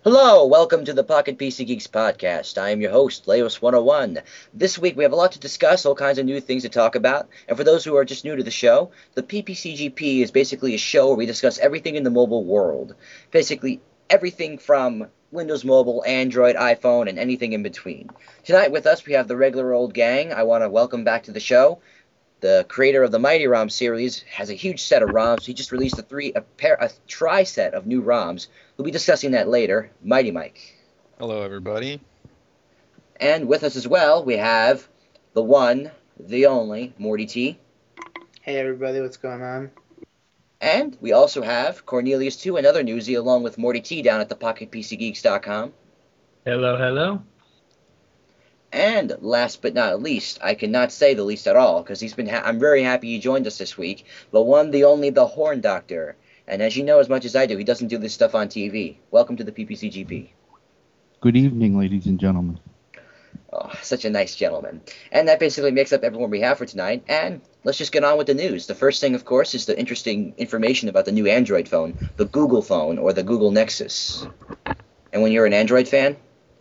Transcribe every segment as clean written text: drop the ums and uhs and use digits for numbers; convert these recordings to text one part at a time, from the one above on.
Hello, welcome to the Pocket PC Geeks podcast. I am your host, Leos101. This week we have a lot to discuss, all kinds of new things to talk about. And for those who are just new to the show, the PPCGP is basically a show where we discuss everything in the mobile world. Basically, everything from Windows Mobile, Android, iPhone, and anything in between. Tonight with us we have the regular old gang. I want to welcome back to the show. The creator of the Mighty ROM series has a huge set of ROMs. He just released a tri-set of new ROMs. We'll be discussing that later. Mighty Mike. Hello, everybody. And with us as well, we have the one, the only, Morty T. Hey everybody, what's going on? And we also have Cornelius 2, another newsie, along with Morty T down at thepocketpcgeeks.com. Hello, hello. And last but not least, I cannot say the least at all, because I'm very happy he joined us this week, the one, the only, the Horn Doctor. And as you know as much as I do, he doesn't do this stuff on TV. Welcome to the PPCGP. Good evening, ladies and gentlemen. Oh, such a nice gentleman. And that basically makes up everyone we have for tonight. And let's just get on with the news. The first thing, of course, is the interesting information about the new Android phone, the Google phone, or the Google Nexus. And when you're an Android fan?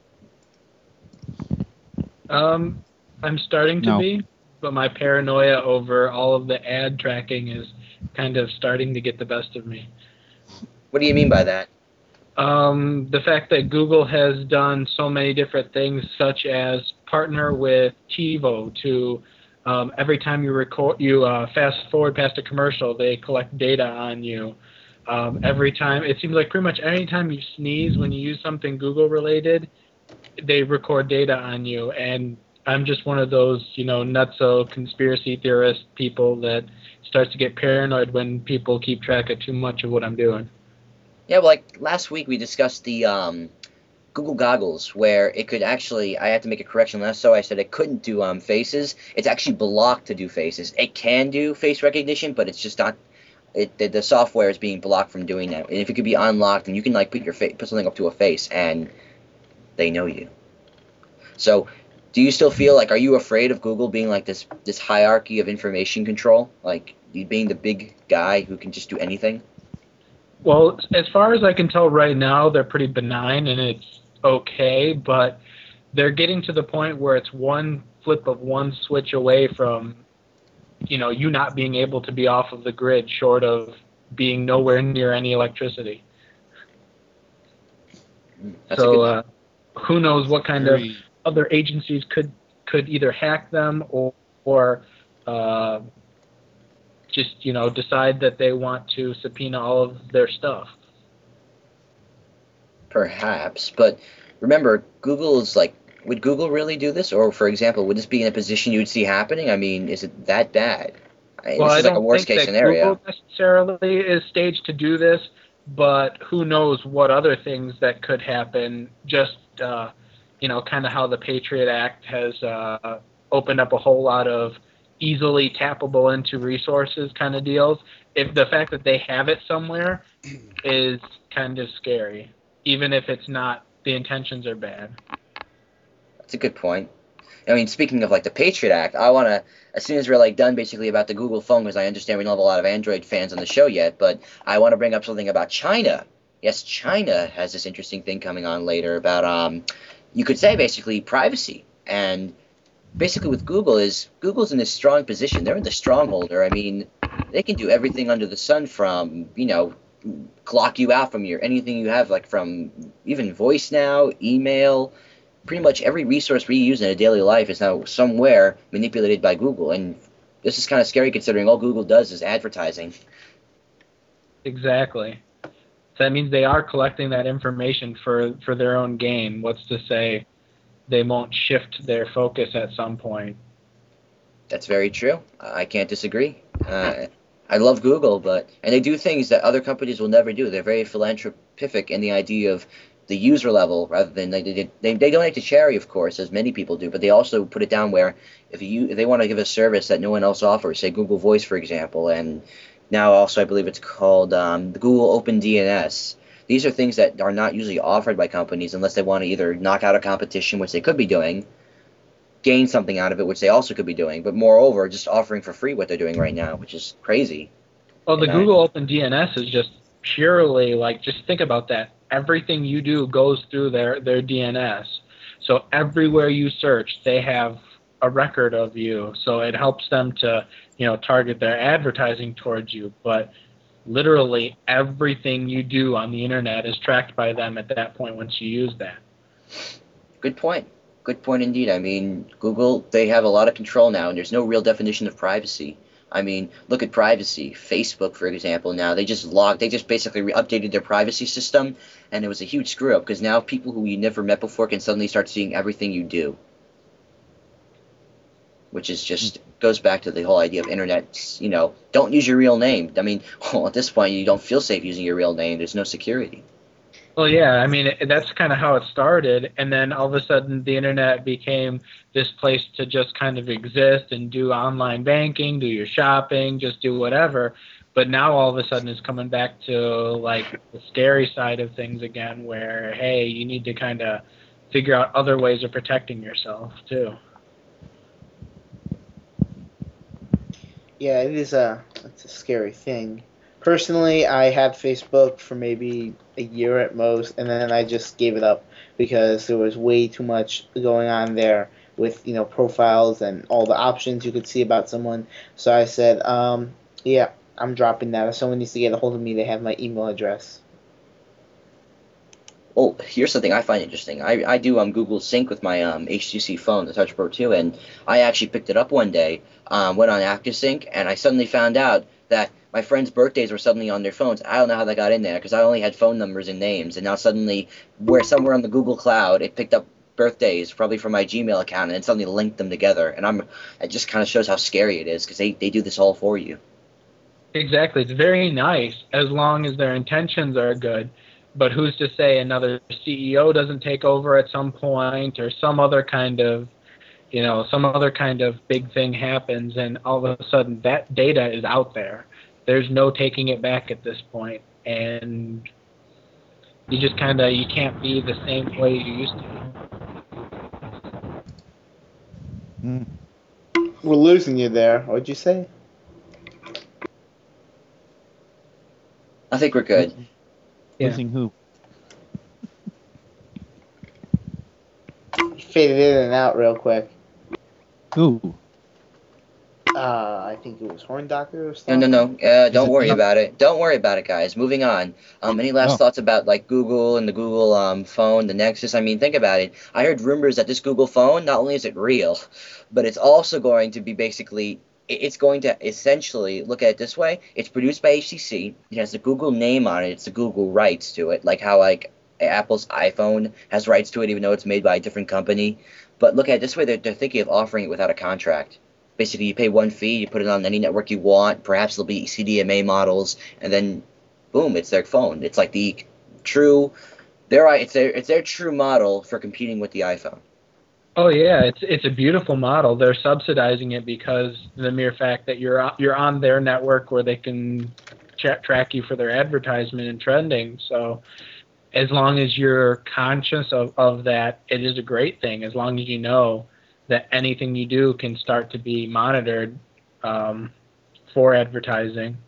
I'm starting to be, but my paranoia over all of the ad tracking is kind of starting to get the best of me. What do you mean by that? The fact that Google has done so many different things, such as partner with TiVo to every time you fast forward past a commercial, they collect data on you. Every time, it seems like pretty much any time you sneeze when you use something Google related, they record data on you. And I'm just one of those, nutso conspiracy theorist people that starts to get paranoid when people keep track of too much of what I'm doing. Yeah, well, like last week we discussed the Google goggles, where it could actually, I had to make a correction last, so I said it couldn't do faces. It's actually blocked to do faces. It can do face recognition, but it's just not, the software is being blocked from doing that. And if it could be unlocked, then you can like put something up to a face, and they know you. So, do you still feel like, are you afraid of Google being like this hierarchy of information control? Like, you being the big guy who can just do anything? Well, as far as I can tell right now, they're pretty benign and it's okay, but they're getting to the point where it's one flip of one switch away from, you not being able to be off of the grid, short of being nowhere near any electricity. So, who knows what kind of other agencies could either hack them or just, decide that they want to subpoena all of their stuff. Perhaps, but remember, Google is like, would Google really do this? Or, for example, would this be in a position you would see happening? I mean, is it that bad? Well, this is I like a worst case scenario. Google necessarily is staged to do this, but who knows what other things that could happen, just, kind of how the Patriot Act has opened up a whole lot of easily tappable into resources kind of deals. If the fact that they have it somewhere is kind of scary, even if it's not, the intentions are bad. That's a good point. I mean, speaking of like the Patriot Act, I want to, as soon as we're like done basically about the Google phone, because I understand we don't have a lot of Android fans on the show yet, but I want to bring up something about China. Yes, China has this interesting thing coming on later about, you could say basically privacy. And basically with Google's in this strong position. They're in the strongholder. I mean, they can do everything under the sun from, clock you out from anything you have, like from even voice now, email. Pretty much every resource we use in a daily life is now somewhere manipulated by Google. And this is kind of scary considering all Google does is advertising. Exactly. So that means they are collecting that information for their own gain. What's to say they won't shift their focus at some point? That's very true. I can't disagree. I love Google, and they do things that other companies will never do. They're very philanthropic in the idea of the user level, rather than they donate to charity, of course, as many people do, but they also put it down where if they want to give a service that no one else offers, say Google Voice, for example, and now also I believe it's called the Google Open DNS. These are things that are not usually offered by companies unless they want to either knock out a competition, which they could be doing, gain something out of it, which they also could be doing, but moreover, just offering for free what they're doing right now, which is crazy. Well, the Google Open DNS is just purely, just think about that. everything you do goes through their DNS. So everywhere you search, they have a record of you. So it helps them to, target their advertising towards you. But literally everything you do on the internet is tracked by them at that point once you use that. Good point. Good point indeed. I mean, Google, they have a lot of control now, and there's no real definition of privacy. I mean, look at privacy. Facebook, for example, now they just basically updated their privacy system, and it was a huge screw up because now people who you never met before can suddenly start seeing everything you do, which is just goes back to the whole idea of internet. Don't use your real name. I mean, well, at this point, you don't feel safe using your real name. There's no security. Well, yeah, I mean, that's kind of how it started, and then all of a sudden the internet became this place to just kind of exist and do online banking, do your shopping, just do whatever. But now all of a sudden it's coming back to like the scary side of things again, where, hey, you need to kind of figure out other ways of protecting yourself too. Yeah, it's a scary thing. Personally, I had Facebook for maybe a year at most, and then I just gave it up because there was way too much going on there with, profiles and all the options you could see about someone. So I said, yeah, I'm dropping that. If someone needs to get a hold of me, they have my email address. Oh, here's something I find interesting. I do Google Sync with my HTC phone, the Touch Pro 2, and I actually picked it up one day, went on ActiveSync, and I suddenly found out that my friends' birthdays were suddenly on their phones. I don't know how that got in there because I only had phone numbers and names, and now suddenly, somewhere on the Google Cloud, it picked up birthdays, probably from my Gmail account, and it suddenly linked them together. And it just kind of shows how scary it is because they do this all for you. Exactly. It's very nice as long as their intentions are good. But who's to say another CEO doesn't take over at some point, or some other kind of big thing happens, and all of a sudden that data is out there. There's no taking it back at this point, and you just you can't be the same way you used to. We're losing you there. What'd you say? I think we're good. Yeah. Losing who? Faded in and out real quick. Who? I think it was Horn Doctor or something. No. Don't worry about it. Don't worry about it, guys. Moving on. Any last thoughts about like Google and the Google phone, the Nexus? I mean, think about it. I heard rumors that this Google phone, not only is it real, but it's also going to be basically, it's going to essentially, look at it this way, it's produced by HTC, it has the Google name on it, it's the Google rights to it, like how like Apple's iPhone has rights to it even though it's made by a different company. But look at it this way, they're thinking of offering it without a contract. Basically, you pay one fee, you put it on any network you want, perhaps there'll be CDMA models, and then boom, it's their phone. It's like the true, it's their true model for competing with the iPhone. Oh yeah, it's a beautiful model. They're subsidizing it because the mere fact that you're on their network where they can track you for their advertisement and trending. So as long as you're conscious of that, it is a great thing. As long as you know that anything you do can start to be monitored for advertising.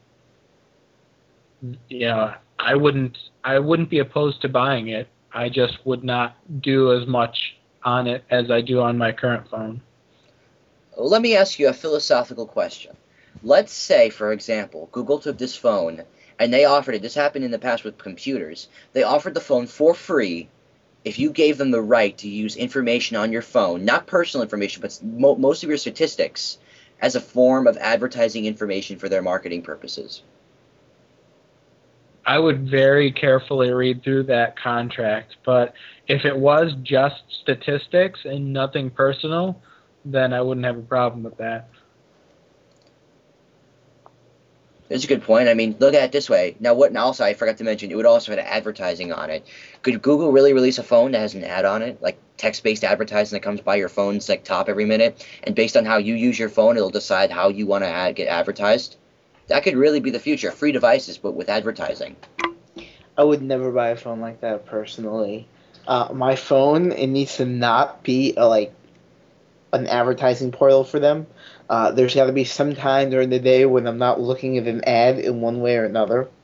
Yeah, I wouldn't be opposed to buying it. I just would not do as much on it as I do on my current phone. Let me ask you a philosophical question. Let's say, for example, Google took this phone and they offered it. This happened in the past with computers. They offered the phone for free if you gave them the right to use information on your phone, not personal information, but most of your statistics, as a form of advertising information for their marketing purposes. I would very carefully read through that contract, but if it was just statistics and nothing personal, then I wouldn't have a problem with that. That's a good point. I mean, look at it this way. Now, also, I forgot to mention, it would also have advertising on it. Could Google really release a phone that has an ad on it, like text-based advertising that comes by your phone's like top every minute, and based on how you use your phone, it'll decide how you want to get advertised? That could really be the future. Free devices, but with advertising. I would never buy a phone like that personally. My phone, it needs to not be an advertising portal for them. There's got to be some time during the day when I'm not looking at an ad in one way or another.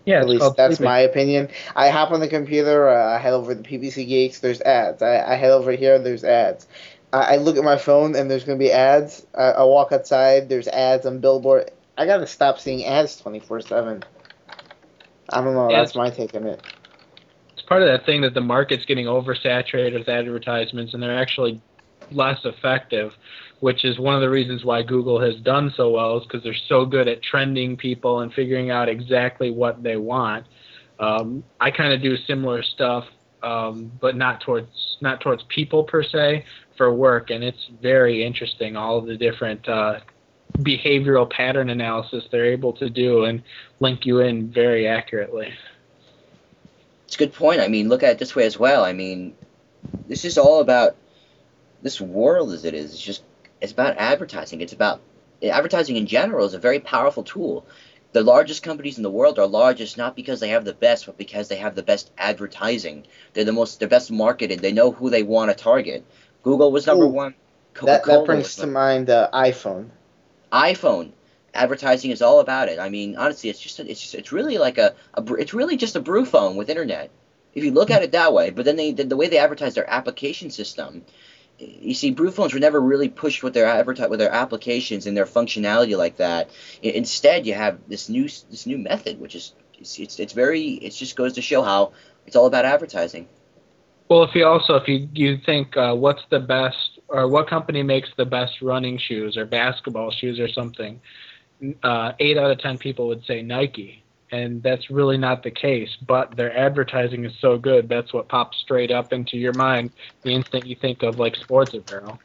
Yeah, At it's least called that's sleeping. my opinion. I hop on the computer, I head over to PPC Geeks, there's ads. I head over here, there's ads. I look at my phone and there's going to be ads. I walk outside, there's ads on Billboard. I got to stop seeing ads 24/7. I don't know, Yeah, that's my take on it. it's part of that thing that the market's getting oversaturated with advertisements, and they're actually less effective, which is one of the reasons why Google has done so well, is because they're so good at trending people and figuring out exactly what they want. I kind of do similar stuff, but not towards people per se, for work, and it's very interesting, all of the different behavioral pattern analysis they're able to do and link you in very accurately. It's a good point. I mean, look at it this way as well. I mean, this is all about this world as it is. It's about advertising. It's about advertising in general is a very powerful tool. The largest companies in the world are largest not because they have the best, but because they have the best advertising. They're best marketed. They know who they want to target. Google was number Ooh, one. that Coca-Cola brings was to mind iPhone. iPhone. Advertising is all about it. I mean, honestly, it's really like it's really just a brew phone with internet. If you look at it that way, but then the way they advertise their application system, you see, brew phones were never really pushed with their applications and their functionality like that. Instead, you have this new method, which is it just goes to show how it's all about advertising. Well, if you think what's the best, or what company makes the best running shoes or basketball shoes or something, 8 out of 10 people would say Nike, and that's really not the case. But their advertising is so good, that's what pops straight up into your mind the instant you think of like sports apparel.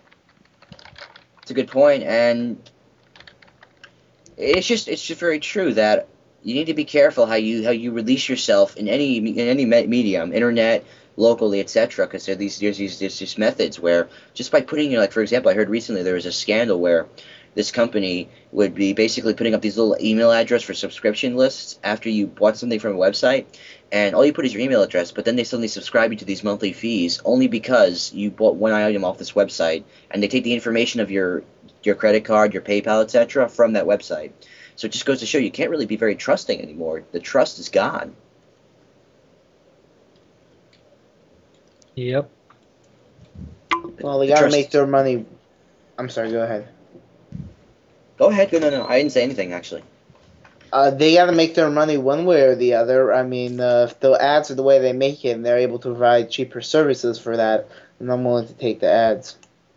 It's a good point, and it's just very true that you need to be careful how you release yourself in any medium, internet, locally, etc. Because there's these methods where just by putting, like, for example, I heard recently there was a scandal where this company would be basically putting up these little email address for subscription lists after you bought something from a website, and all you put is your email address, but then they suddenly subscribe you to these monthly fees only because you bought one item off this website, and they take the information of your credit card, your PayPal, etc. from that website. So it just goes to show you can't really be very trusting anymore. The trust is gone. Yep. Well, they The got to trust. make their money. I'm sorry, go ahead. Go ahead. No. I didn't say anything actually. They got to make their money one way or the other. I mean, if the ads are the way they make it and they're able to provide cheaper services for that, then I'm willing to take the ads.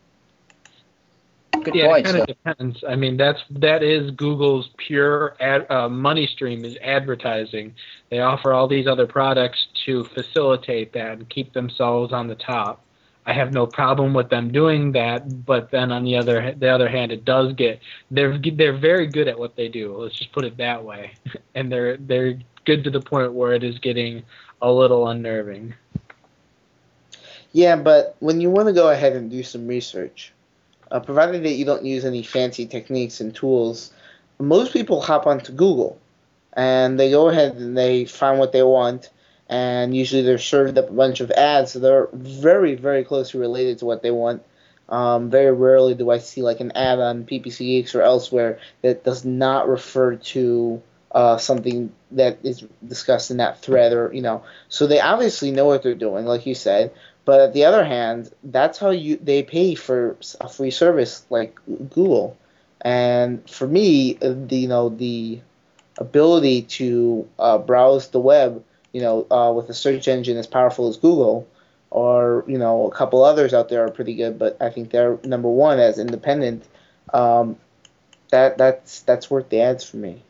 Good Yeah, it point. kind of So depends. I mean, that is Google's pure money stream is advertising. They offer all these other products to facilitate that and keep themselves on the top. I have no problem with them doing that, but then on the other hand, it does get they're very good at what they do. Let's just put it that way, and they're good to the point where it is getting a little unnerving. Yeah, but when you want to go ahead and do some research, provided that you don't use any fancy techniques and tools, most people hop onto Google and they go ahead and they find what they want, and usually they're served up a bunch of ads that are very, very closely related to what they want. Very rarely do I see like an ad on PPC Geeks or elsewhere that does not refer to something that is discussed in that thread, or So they obviously know what they're doing, like you said. But on the other hand, that's how they pay for a free service like Google. And for me, the ability to browse the web, with a search engine as powerful as Google, or a couple others out there are pretty good, but I think they're number one as independent. Um, that's worth the ads for me.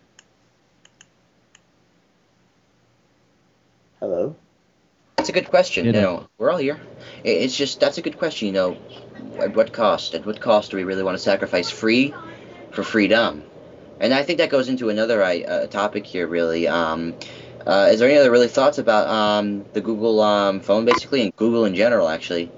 Hello. that's a good question. It is. We're all here. It's just that's a good question. At what cost? At what cost do we really want to sacrifice free for freedom? And I think that goes into another topic here, really. Is there any other really thoughts about the Google phone, basically, and Google in general, actually?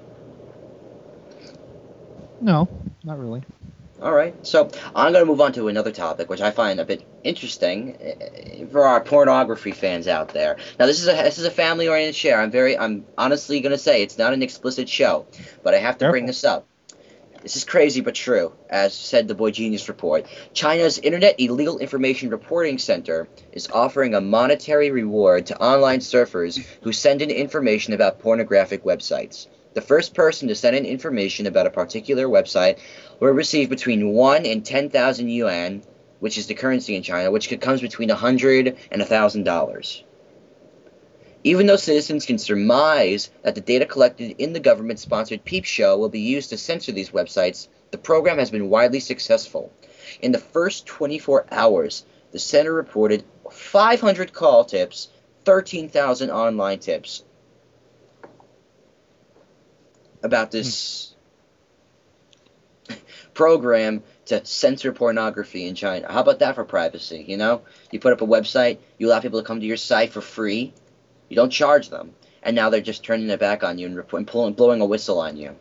No, not really. All right, so I'm going to move on to another topic, which I find a bit interesting for our pornography fans out there. Now, this is a family-oriented show. I'm honestly going to say it's not an explicit show, but I have to bring Careful. this up. This is crazy but true, as said the Boy Genius report. China's Internet Illegal Information Reporting Center is offering a monetary reward to online surfers who send in information about pornographic websites. The first person to send in information about a particular website will receive between 1 and 10,000 yuan, which is the currency in China, which comes between $100 and $1,000. Even though citizens can surmise that the data collected in the government-sponsored Peep Show will be used to censor these websites, the program has been widely successful. In the first 24 hours, the center reported 500 call tips, 13,000 online tips about this program to censor pornography in China. How about that for privacy, you know? You put up a website, you allow people to come to your site for free, you don't charge them, and now they're just turning their back on you and blowing a whistle on you.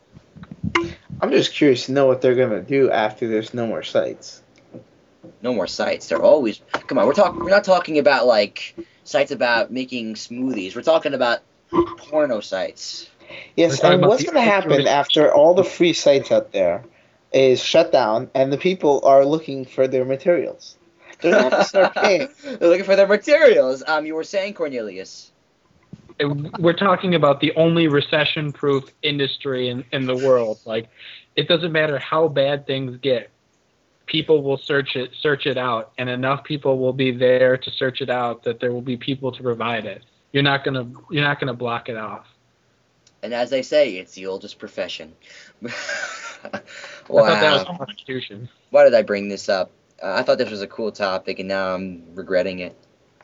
I'm just curious to know what they're gonna do after there's no more sites. No more sites. They're always... Come on, we're not talking about, like, sites about making smoothies. We're talking about porno sites. Yes, and what's gonna happen after all the free sites out there is shut down and the people are looking for their materials? They're gonna have to start paying. They're looking for their materials. You were saying, Cornelius. We're talking about the only recession-proof industry in the world. Like, it doesn't matter how bad things get. People will search it out, and enough people will be there to search it out that there will be people to provide it. You're not gonna block it off. And as they say, it's the oldest profession. Wow. I thought that was Constitution. Why did I bring this up? I thought this was a cool topic, and now I'm regretting it.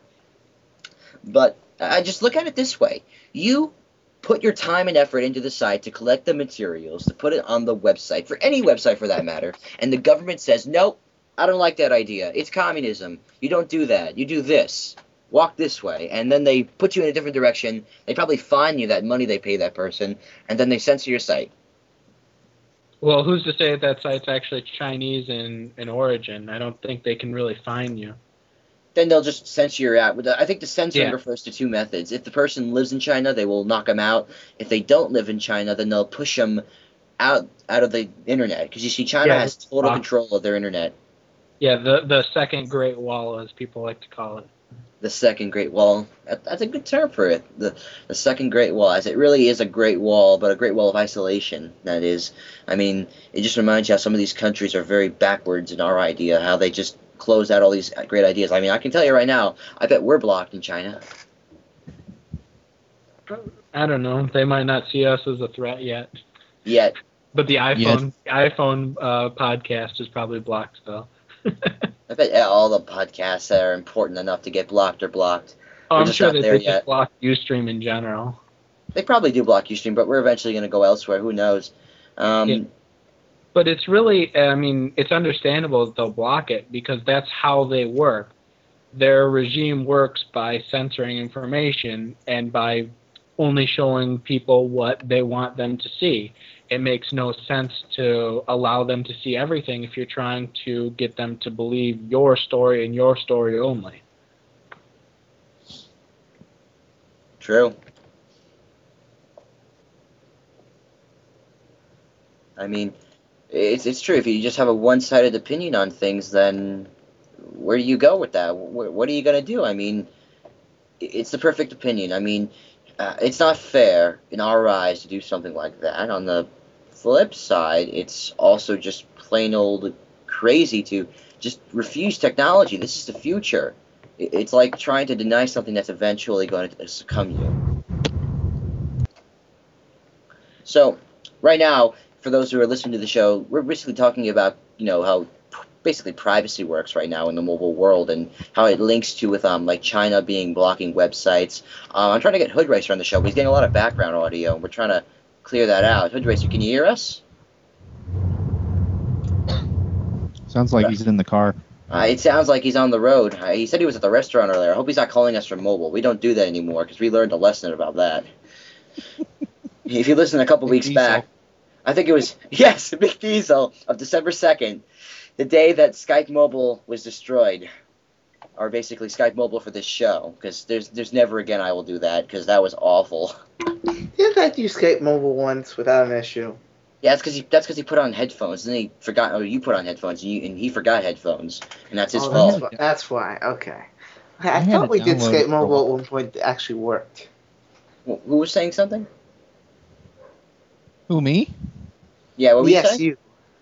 But I just look at it this way. You put your time and effort into the site to collect the materials, to put it on the website, for any website for that matter, and the government says, nope, I don't like that idea. It's communism. You don't do that. You do this. Walk this way. And then they put you in a different direction. They probably fine you that money they pay that person, and then they censor your site. Well, who's to say that site's actually Chinese in origin? I don't think they can really fine you. Then they'll just censor you out. I think the censoring refers to two methods. If the person lives in China, they will knock them out. If they don't live in China, then they'll push them out of the internet. Because you see, China has total control of their internet. Yeah, the second Great Wall, as people like to call it. The second Great Wall. That's a good term for it. The second Great Wall, as it really is a Great Wall, but a Great Wall of isolation, that is. I mean, it just reminds you how some of these countries are very backwards in our idea, how they just close out all these great ideas. I mean, I can tell you right now, I bet we're blocked in China. I don't know. They might not see us as a threat yet. Yet. But the iPhone podcast is probably blocked, though. I bet all the podcasts that are important enough to get blocked are blocked. Oh, I'm sure that they just block Ustream in general. They probably do block Ustream, but we're eventually going to go elsewhere. Who knows? But it's really, I mean, it's understandable that they'll block it because that's how they work. Their regime works by censoring information and by only showing people what they want them to see. It makes no sense to allow them to see everything if you're trying to get them to believe your story and your story only. True. I mean, it's true. If you just have a one-sided opinion on things, then where do you go with that? What are you going to do? I mean, it's the perfect opinion. I mean, it's not fair in our eyes to do something like that. On the flip side, it's also just plain old crazy to just refuse technology. This is the future. It's like trying to deny something that's eventually going to succumb you. So, right now, for those who are listening to the show, we're basically talking about, how basically privacy works right now in the mobile world and how it links to with like China blocking websites. I'm trying to get Hood Racer on the show, but he's getting a lot of background audio, and we're trying to clear that out. Hood Racer, can you hear us? Sounds like he's in the car. It sounds like he's on the road. He said he was at the restaurant earlier. I hope he's not calling us from mobile. We don't do that anymore because we learned a lesson about that. If you listen a couple weeks back, I think it was, yes, Big Diesel of December 2nd, the day that Skype Mobile was destroyed, or basically Skype Mobile for this show, because there's never again I will do that, because that was awful. Yeah, I used Skype Mobile once without an issue. Yeah, that's because he put on headphones, and then he forgot. Or you put on headphones, and he forgot headphones, and that's his Oh, fault. that's why. Okay. I I had thought it we did downloaded Skype for a Mobile at while. one point that actually worked. Who was saying something? Who, me? Yeah, what were you Yes, saying? you.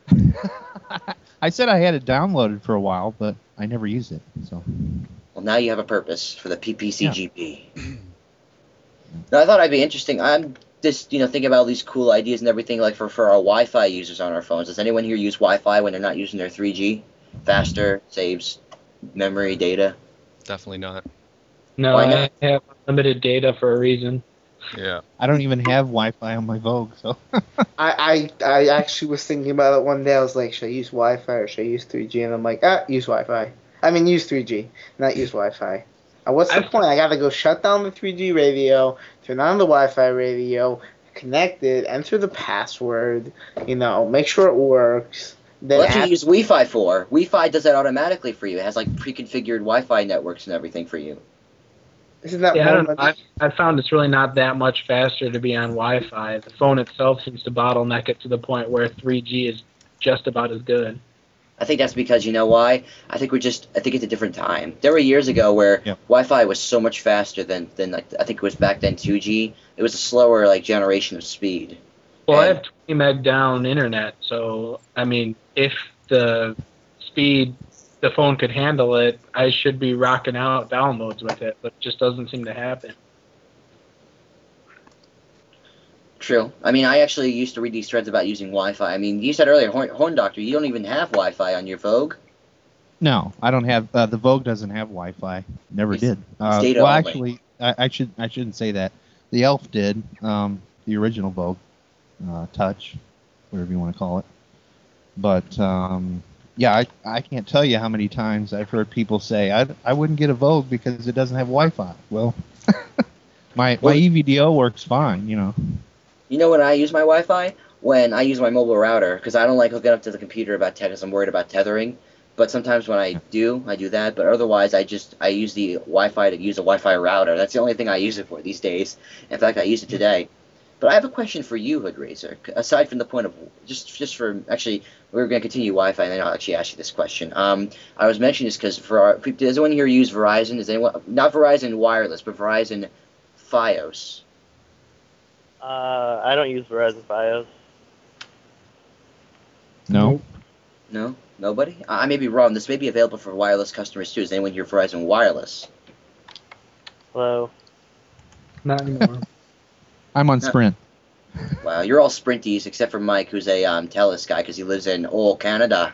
I said I had it downloaded for a while, but I never used it. So Well, now you have a purpose for the PPCGP. Now, I thought I'd be interesting. I'm just, thinking about all these cool ideas and everything, like for our Wi-Fi users on our phones. Does anyone here use Wi-Fi when they're not using their 3G? Faster, saves memory, data. Definitely not. No, Why not? I have unlimited data for a reason. Yeah. I don't even have Wi-Fi on my Vogue. So I actually was thinking about it one day. I was like, should I use Wi-Fi or should I use 3G? And I'm like, use Wi-Fi. I mean, use 3G, not use Wi-Fi. And what's the point? I gotta go shut down the 3G radio, turn on the Wi-Fi radio, connect it, enter the password, make sure it works. Then Well, that's what you use Wi-Fi for. Wi-Fi does that automatically for you. It has like pre-configured Wi-Fi networks and everything for you. isn't that Yeah, I more don't know. money? I've found it's really not that much faster to be on Wi-Fi. The phone itself seems to bottleneck it to the point where 3G is just about as good. I think that's because you know why? I think it's a different time. There were years ago where Wi-Fi was so much faster than like I think it was back then 2G. It was a slower like generation of speed. Well, I And- have 20 meg down internet, so I mean, if the speed the phone could handle it, I should be rocking out downloads with it, but it just doesn't seem to happen. True. I mean, I actually used to read these threads about using Wi-Fi. I mean, you said earlier, Horn Doctor, you don't even have Wi-Fi on your Vogue. no, I don't have. The Vogue doesn't have Wi-Fi. Never It's- did. it's data well, only. actually, I shouldn't say that. The Elf did. The original Vogue, Touch, whatever you want to call it. But yeah, I can't tell you how many times I've heard people say I wouldn't get a Vogue because it doesn't have Wi-Fi. Well, my EVDO works fine. You know when I use my Wi-Fi? When I use my mobile router, because I don't like hooking up to the computer because I'm worried about tethering. But sometimes when I do that. But otherwise, I use the Wi-Fi to use a Wi-Fi router. That's the only thing I use it for these days. In fact, I used it today. But I have a question for you, Hoodraiser. Aside from the point of just for actually, we're going to continue Wi-Fi, and then I'll actually ask you this question. I was mentioning this because does anyone here use Verizon? Does anyone not Verizon Wireless, but Verizon FiOS? I don't use Verizon Fios. No. No, nobody. I may be wrong. This may be available for wireless customers too. Is anyone here Verizon Wireless? Hello. Not anymore. I'm on Sprint. Wow, you're all Sprinties except for Mike, who's a TELUS guy because he lives in old Canada.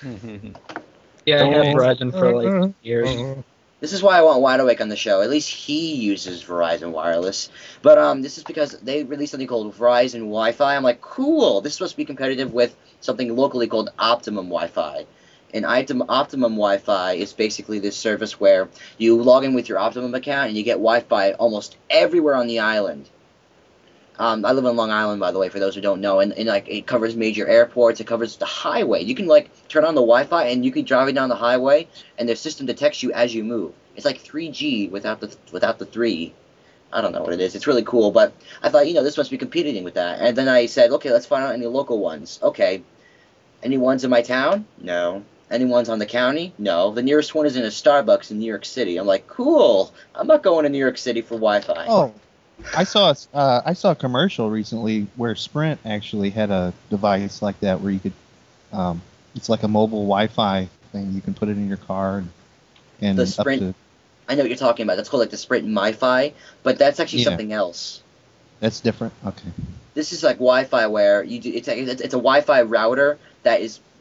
Yeah, I had Verizon for like years. This is why I want Wide Awake on the show. At least he uses Verizon Wireless. But this is because they released something called Verizon Wi-Fi. I'm like, cool. This is supposed to be competitive with something locally called Optimum Wi-Fi. And Optimum Wi-Fi is basically this service where you log in with your Optimum account and you get Wi-Fi almost everywhere on the island. I live on Long Island, by the way, for those who don't know, and like it covers major airports. It covers the highway. You can like turn on the Wi-Fi, and you can drive it down the highway, and the system detects you as you move. It's like 3G without the 3. I don't know what it is. It's really cool, but I thought this must be competing with that. And then I said, okay, let's find out any local ones. Okay, any ones in my town? No. Any ones on the county? No. The nearest one is in a Starbucks in New York City. I'm like, cool. I'm not going to New York City for Wi-Fi. Oh. I saw a commercial recently where Sprint actually had a device like that where you could, it's like a mobile Wi-Fi thing. You can put it in your car and The Sprint. up to, I know what you're talking about. That's called like the Sprint MiFi, but that's actually Yeah. something else. that's different. Okay. This is like Wi-Fi where you do. It's a Wi-Fi router not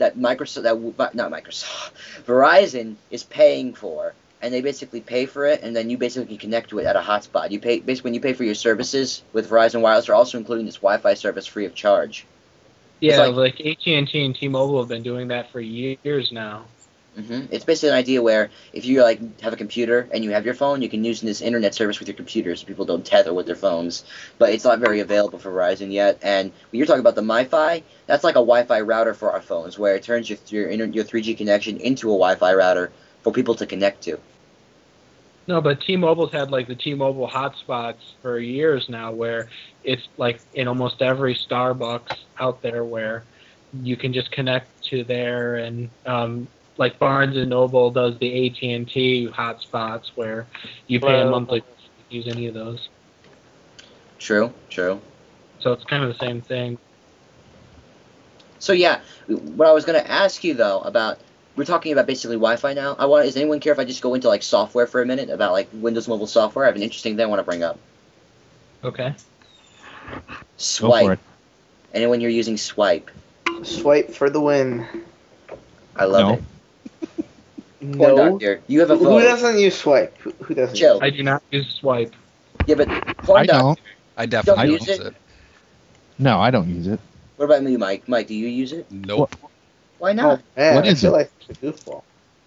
Microsoft, Verizon is paying for. And they basically pay for it, and then you basically connect to it at a hotspot. You pay basically when you pay for your services with Verizon Wireless, they're also including this Wi-Fi service free of charge. Yeah, It's like AT&T and T-Mobile have been doing that for years now. It's basically an idea where if you like have a computer and you have your phone, you can use this internet service with your computer, so people don't tether with their phones. But it's not very available for Verizon yet. And when you're talking about the MiFi, that's like a Wi-Fi router for our phones, where it turns your 3G connection into a Wi-Fi router for people to connect to. No, but T-Mobile's had like the T-Mobile hotspots for years now, where it's like in almost every Starbucks out there where you can just connect to there, and like Barnes and Noble does the AT&T hotspots where you pay a Hello. monthly to use any of those. True. So it's kind of the same thing. So yeah, what I was gonna ask you though about, we're talking about basically Wi-Fi now. Does anyone care if I just go into like software for a minute about like Windows Mobile software? I have an interesting thing I want to bring up. Okay. Go for Swipe. it. Anyone you're using Swipe? Swipe for the win. I love No. it. Porn No. Doctor, you have a Who vote. doesn't use Swipe? Who doesn't? Chill. I do not use Swipe. Yeah, but Porn I Doctor. don't. I definitely Don't don't use use it? it. No, I don't use it. What about you, Mike? Mike, do you use it? Nope. Why Oh not? man, What I is feel it? like it's a goofball.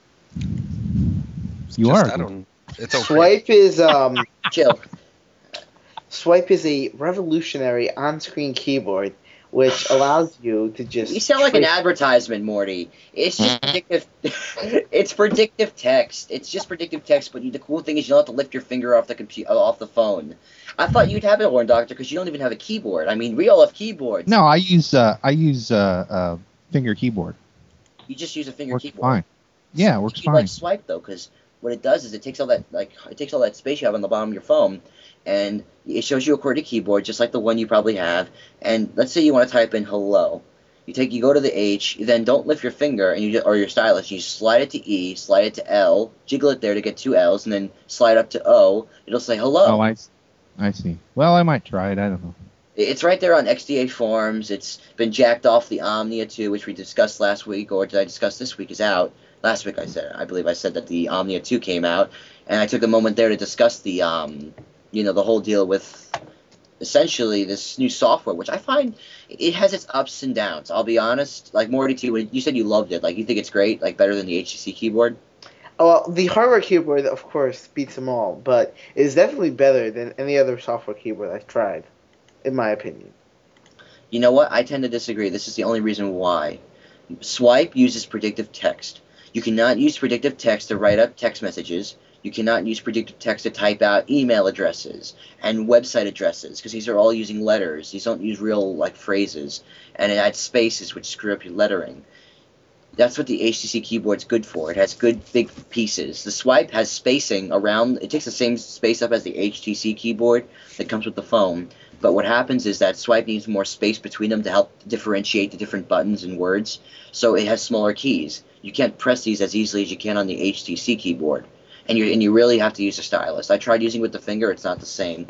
You Just, are. I don't. It's okay. Swipe is Chill. Swipe is a revolutionary on-screen keyboard which allows you to just. You sound like an trace- advertisement, Morty. It's just predictive. It's predictive text. It's just predictive text. But the cool thing is you don't have to lift your finger off the off the phone. I thought you'd have it, Horn Doctor, because you don't even have a keyboard. I mean, we all have keyboards. No, I use finger keyboard. You just use a finger Works keyboard. fine. Yeah, it works You fine. like Swipe though, because what it does is it takes all that space you have on the bottom of your phone, and it shows you a QWERTY keyboard just like the one you probably have. And let's say you want to type in hello, you go to the H, you then don't lift your finger or your stylus. You slide it to E, slide it to L, jiggle it there to get two L's, and then slide up to O. It'll say hello. Oh, I see. Well, I might try it. I don't know. It's right there on XDA forums. It's been jacked off the Omnia 2, which we discussed last week, or did I discuss this week, is out. Last week I believe I said that the Omnia 2 came out, and I took a moment there to discuss the, the whole deal with essentially this new software, which I find it has its ups and downs. I'll be honest. Like Morty too, you said you loved it. Like you think it's great, like better than the HTC keyboard. Well, the hardware keyboard, of course, beats them all, but it's definitely better than any other software keyboard I've tried, in my opinion. You know what? I tend to disagree. This is the only reason why. Swipe uses predictive text. You cannot use predictive text to write up text messages. You cannot use predictive text to type out email addresses and website addresses, because these are all using letters. These don't use real phrases, and it adds spaces which screw up your lettering. That's what the HTC keyboard's good for. It has good big pieces. The Swipe has spacing around. It takes the same space up as the HTC keyboard that comes with the phone. But what happens is that Swipe needs more space between them to help differentiate the different buttons and words. So it has smaller keys. You can't press these as easily as you can on the HTC keyboard. And you really have to use a stylus. I tried using it with the finger. It's not the same.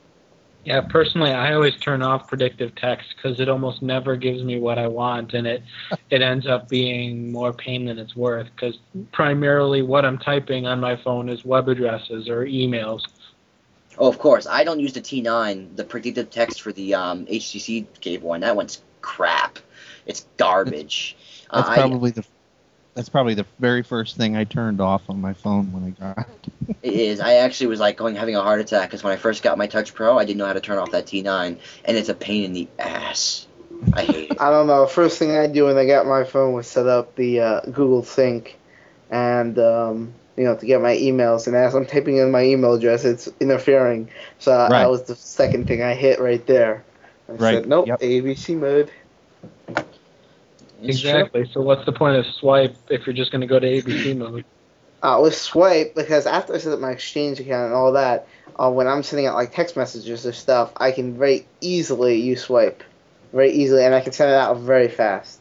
Yeah, personally, I always turn off predictive text because it almost never gives me what I want, and it ends up being more pain than it's worth, because primarily what I'm typing on my phone is web addresses or emails. Oh, of course. I don't use the T9, the predictive text for the HTC keyboard. That one's crap. It's garbage. That's probably the very first thing I turned off on my phone when I got it. It is. I actually was having a heart attack because when I first got my Touch Pro, I didn't know how to turn off that T9, and it's a pain in the ass. I hate it. I don't know. First thing I do when I got my phone was set up the Google Sync, and to get my emails. And as I'm typing in my email address, it's interfering. So Right. that was the second thing I hit right there. I Right. said, nope, Yep. ABC mode. It's Exactly. So what's the point of Swipe if you're just going to go to ABC mode? With Swipe, because after I set up my Exchange account and all that, when I'm sending out text messages or stuff, I can very easily use Swipe, very easily, and I can send it out very fast.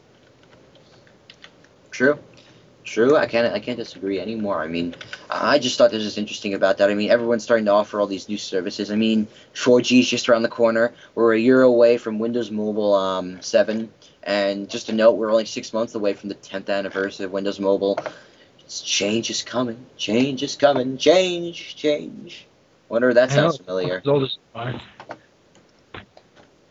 True. I can't disagree anymore. I mean, I just thought this was interesting about that. I mean, everyone's starting to offer all these new services. I mean, 4G is just around the corner. We're a year away from Windows Mobile 7, and just a note, we're only 6 months away from the 10th anniversary of Windows Mobile. Change is coming. Change is coming. Change. Wonder if that sounds familiar. As old as you are.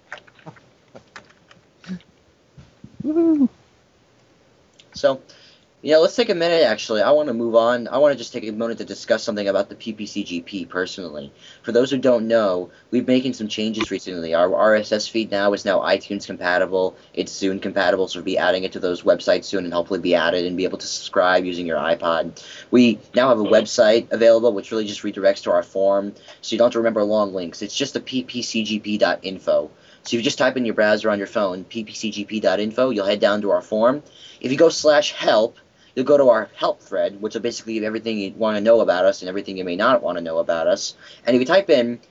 Woohoo! So, Yeah, let's take a minute, actually. I want to move on. I want to just take a moment to discuss something about the PPCGP personally. For those who don't know, we've been making some changes recently. Our RSS feed now is now iTunes compatible. It's Zune compatible, so we'll be adding it to those websites soon and hopefully be added and be able to subscribe using your iPod. We now have a website available, which really just redirects to our forum, so you don't have to remember long links. It's just the ppcgp.info. So if you just type in your browser on your phone, ppcgp.info, you'll head down to our forum. If you go /help, you'll go to our help thread, which will basically give everything you want to know about us and everything you may not want to know about us. And if you type in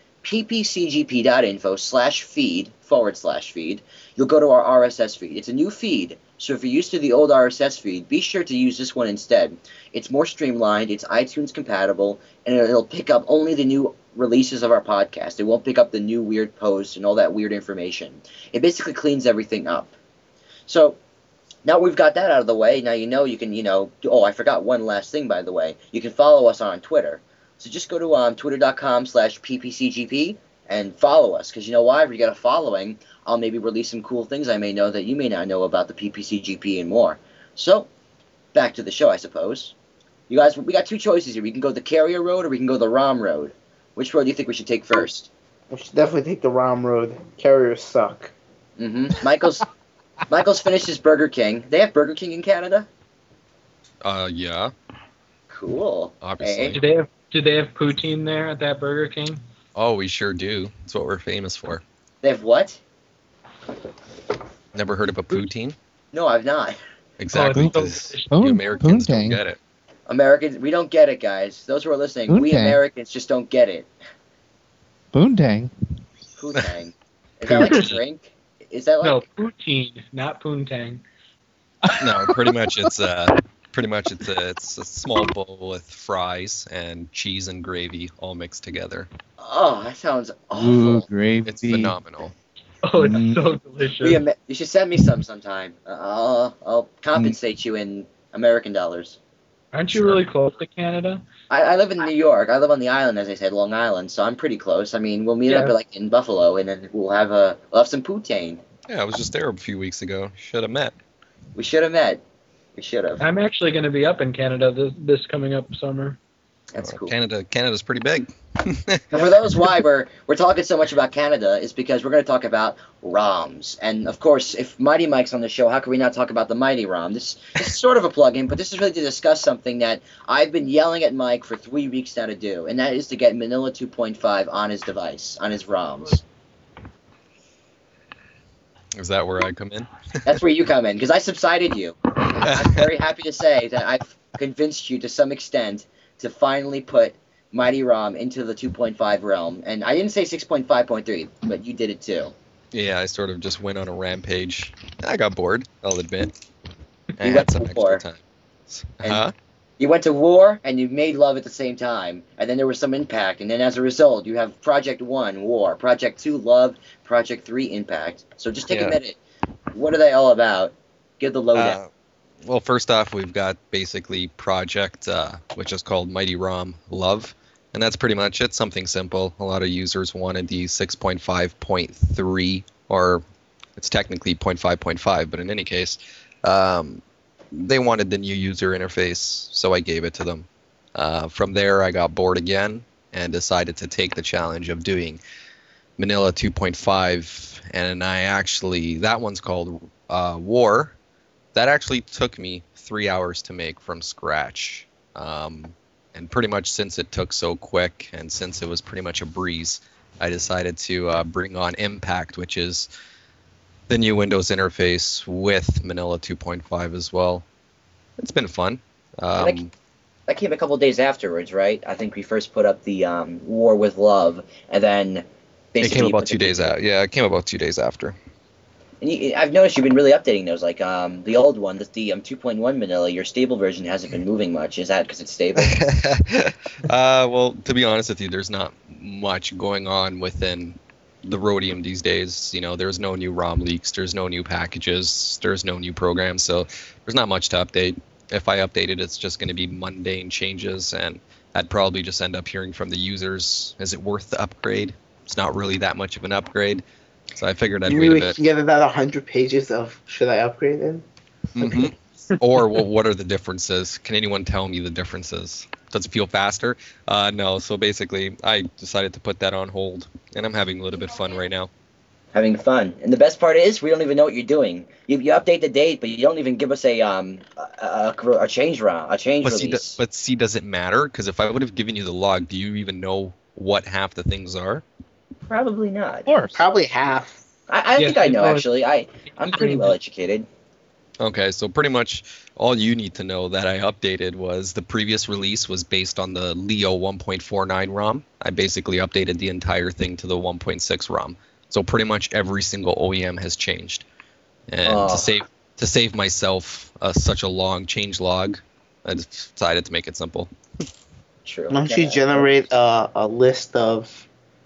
ppcgp.info/feed/feed, you'll go to our RSS feed. It's a new feed, so if you're used to the old RSS feed, be sure to use this one instead. It's more streamlined, it's iTunes compatible, and it'll pick up only the new releases of our podcast. It won't pick up the new weird posts and all that weird information. It basically cleans everything up. So, now we've got that out of the way, now you can, oh, I forgot one last thing, by the way. You can follow us on Twitter. So just go to twitter.com/ppcgp and follow us, because you know why? If you get a following, I'll maybe release some cool things I may know that you may not know about the PPCGP and more. So, back to the show, I suppose. You guys, we got two choices here. We can go the carrier road or we can go the ROM road. Which road do you think we should take first? We should definitely take the ROM road. Carriers suck. Michael's finished his Burger King. They have Burger King in Canada? Yeah. Cool. Obviously. Hey. Do they have poutine there at that Burger King? Oh, we sure do. That's what we're famous for. They have what? Never heard of a poutine? No, I've not. Exactly, Oh, because you Americans don't Poontang. get it. Americans, we don't get it, guys. Those who are listening, we Poontang. Americans just don't get it. Poontang. Poontang. Is that like a drink? Is that like... No, poutine, not poontang. No, pretty much it's a small bowl with fries and cheese and gravy all mixed together. Oh, that sounds Ooh, awful. gravy. It's phenomenal. Oh, it's so delicious. You should send me some sometime. I'll compensate you in American dollars. Aren't you really close to Canada? I live in New York. I live on the island, as I said, Long Island, so I'm pretty close. I mean, we'll meet up in Buffalo, and then we'll have some poutine. Yeah, I was just there a few weeks ago. Should have met. We should have met. We should have. I'm actually going to be up in Canada this coming up summer. That's cool. Canada's pretty big. And for those why we're talking so much about Canada is because we're going to talk about ROMs. And of course, if Mighty Mike's on the show, how can we not talk about the Mighty ROM? This is sort of a plug-in, but this is really to discuss something that I've been yelling at Mike for 3 weeks now to do, and that is to get Manila 2.5 on his device, on his ROMs. Is that where I come in? That's where you come in, because I subsided you. I'm very happy to say that I've convinced you to some extent to finally put Mighty ROM into the 2.5 realm. And I didn't say 6.5.3, but you did it too. Yeah, I sort of just went on a rampage. I got bored, I'll admit. I You had went some to war. extra time. And Huh? You went to war, and you made love at the same time. And then there was some impact. And then as a result, you have Project 1, War. Project 2, Love. Project 3, Impact. So just take a minute. What are they all about? Give the lowdown. Well, first off, we've got basically Project, which is called Mighty ROM Love. And that's pretty much it. Something simple. A lot of users wanted the 6.5.3, or it's technically 0.5.5, but in any case, they wanted the new user interface, so I gave it to them. From there, I got bored again and decided to take the challenge of doing Manila 2.5, and that one's called War. That actually took me 3 hours to make from scratch. And pretty much since it took so quick and since it was pretty much a breeze, I decided to bring on Impact, which is the new Windows interface with Manila 2.5 as well. It's been fun. That came a couple days afterwards, right? I think we first put up the War with Love, and then basically... It came about 2 days out. Yeah, it came about 2 days after. And I've noticed you've been really updating those. Like the old one, the 2.1 Manila, your stable version hasn't been moving much. Is that because it's stable? Well, to be honest with you, there's not much going on within the Rhodium these days. You know, there's no new ROM leaks, there's no new packages, there's no new programs, so there's not much to update. If I update it, it's just going to be mundane changes, and I'd probably just end up hearing from the users, is it worth the upgrade? It's not really that much of an upgrade. So I figured I'd wait a bit. You get about 100 pages of should I upgrade it? Mm-hmm. Or what are the differences? Can anyone tell me the differences? Does it feel faster? No. So basically, I decided to put that on hold, and I'm having a little bit of fun right now. Having fun. And the best part is we don't even know what you're doing. You update the date, but you don't even give us a change release. But see, does it matter? Because if I would have given you the log, do you even know what half the things are? Probably not. Of course. Probably half. I Yes, think I know, no, actually. I'm pretty well educated. Okay, so pretty much all you need to know that I updated was the previous release was based on the Leo 1.49 ROM. I basically updated the entire thing to the 1.6 ROM. So pretty much every single OEM has changed. And to save myself such a long change log, I decided to make it simple. True. Why don't you generate a list of?